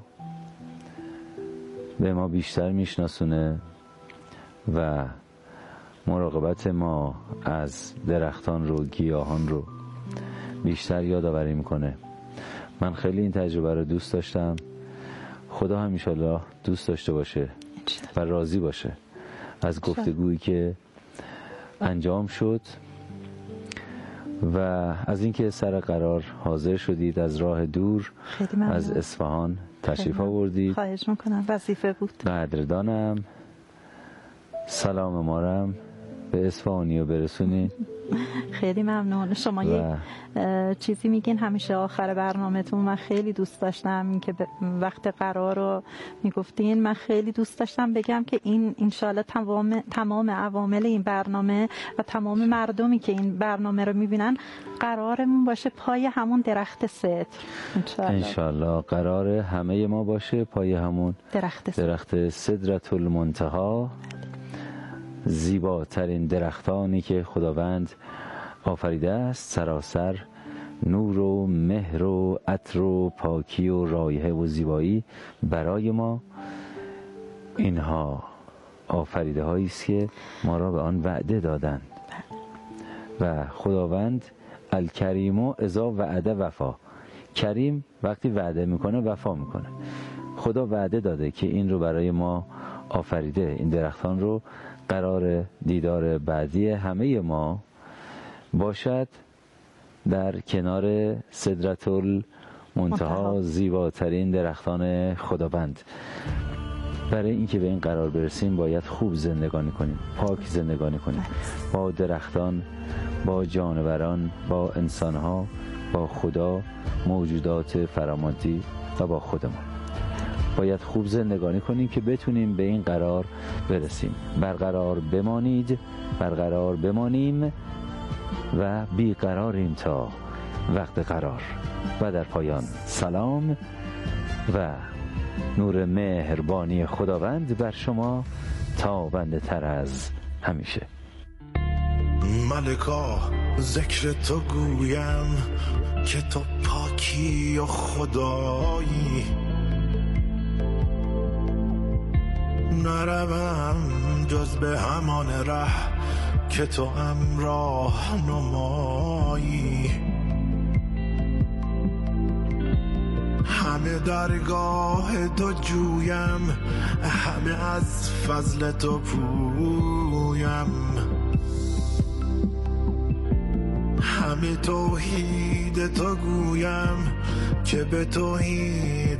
به ما بیشتر میشناسونه و مراقبت ما از درختان رو، گیاهان رو بیشتر یادآوری میکنه. من خیلی این تجربه رو دوست داشتم. خدا هم انشالله دوست داشته باشه و راضی باشه از گفتگویی که انجام شد و از اینکه سر قرار حاضر شدید، از راه دور از اصفهان تشریف آوردید. خواهش میکنم، وظیفه بود. قدردانم. سلام ما رم به اصفهانیو برسونید. خیلی ممنون. شما یک چیزی میگین همیشه آخر برنامه‌تون، من خیلی دوست داشتم این که وقت قرار رو میگفتین، من خیلی دوست داشتم بگم که این انشالله تمام تمام عوامل این برنامه و تمام مردمی که این برنامه رو میبینن قرارمون باشه پای همون درخت صدر. انشالله انشالله قرار همه ما باشه پای همون درخت صدر. درخت سدرة المنتهی، زیباترین درختانی که خداوند آفریده است، سراسر نور و مهر و عطر و پاکی و رایحه و زیبایی برای ما. اینها آفریده هایی است که ما را به آن وعده دادند و خداوند الکریم و اذا وعده وفا. کریم وقتی وعده میکنه وفا میکنه. خدا وعده داده که این رو برای ما آفریده. این درختان رو قرار دیدار بعدی همه ما باشد در کنار سدرة المنتهی، زیباترین درختان خداوند. برای اینکه به این قرار برسیم باید خوب زندگانی کنیم، پاک زندگانی کنیم، با درختان، با جانوران، با انسانها، با خدا، موجودات فرامادی و با خودمان. باید خوب زندگانی کنیم که بتونیم به این قرار برسیم. برقرار بمانید، برقرار بمانیم و بیقراریم تا وقت قرار. و در پایان سلام و نور مهربانی خداوند بر شما تابنده تر از همیشه. ملکا ذکر تو گویم که تو پاکی و خدایی، نروم جز به همان ره که تو همراه نمایی. همه درگاه تو جویم، همه از فضل تو پویم، همه توحید تو گویم که به توحید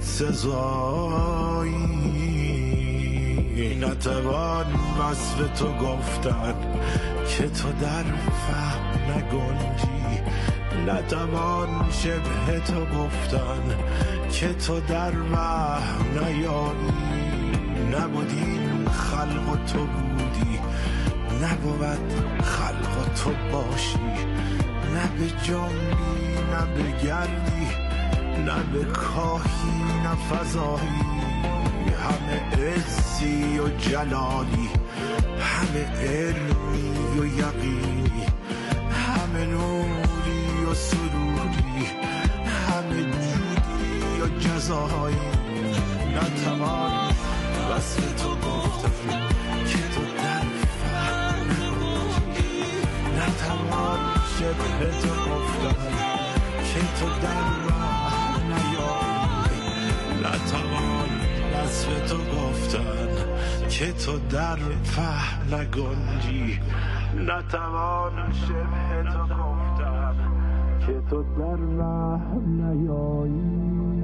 سزایی. نتوان وصف تو گفتن که تو در فهم نگنجی، نتوان شبه تو گفتن که تو در وهم نیایی. نبودیم خلق و تو بودی، نبود خلق تو باشی، نه به جنبی نه به گردی، نه به کاهی نه فضایی. همه عزی و جلالی، همه علمی و یقینی، همه نوری و سروری، همه جودی و جزایی. نتوان وصف تو گفتن که تو در فهم نگنجی، نتوان شبه تو گفتن که تو در راه نیایی. نتوان وصف تو گفتن که تو در فهم نگنجی، نتوان شبه تو گفتن که تو در راه نیایی.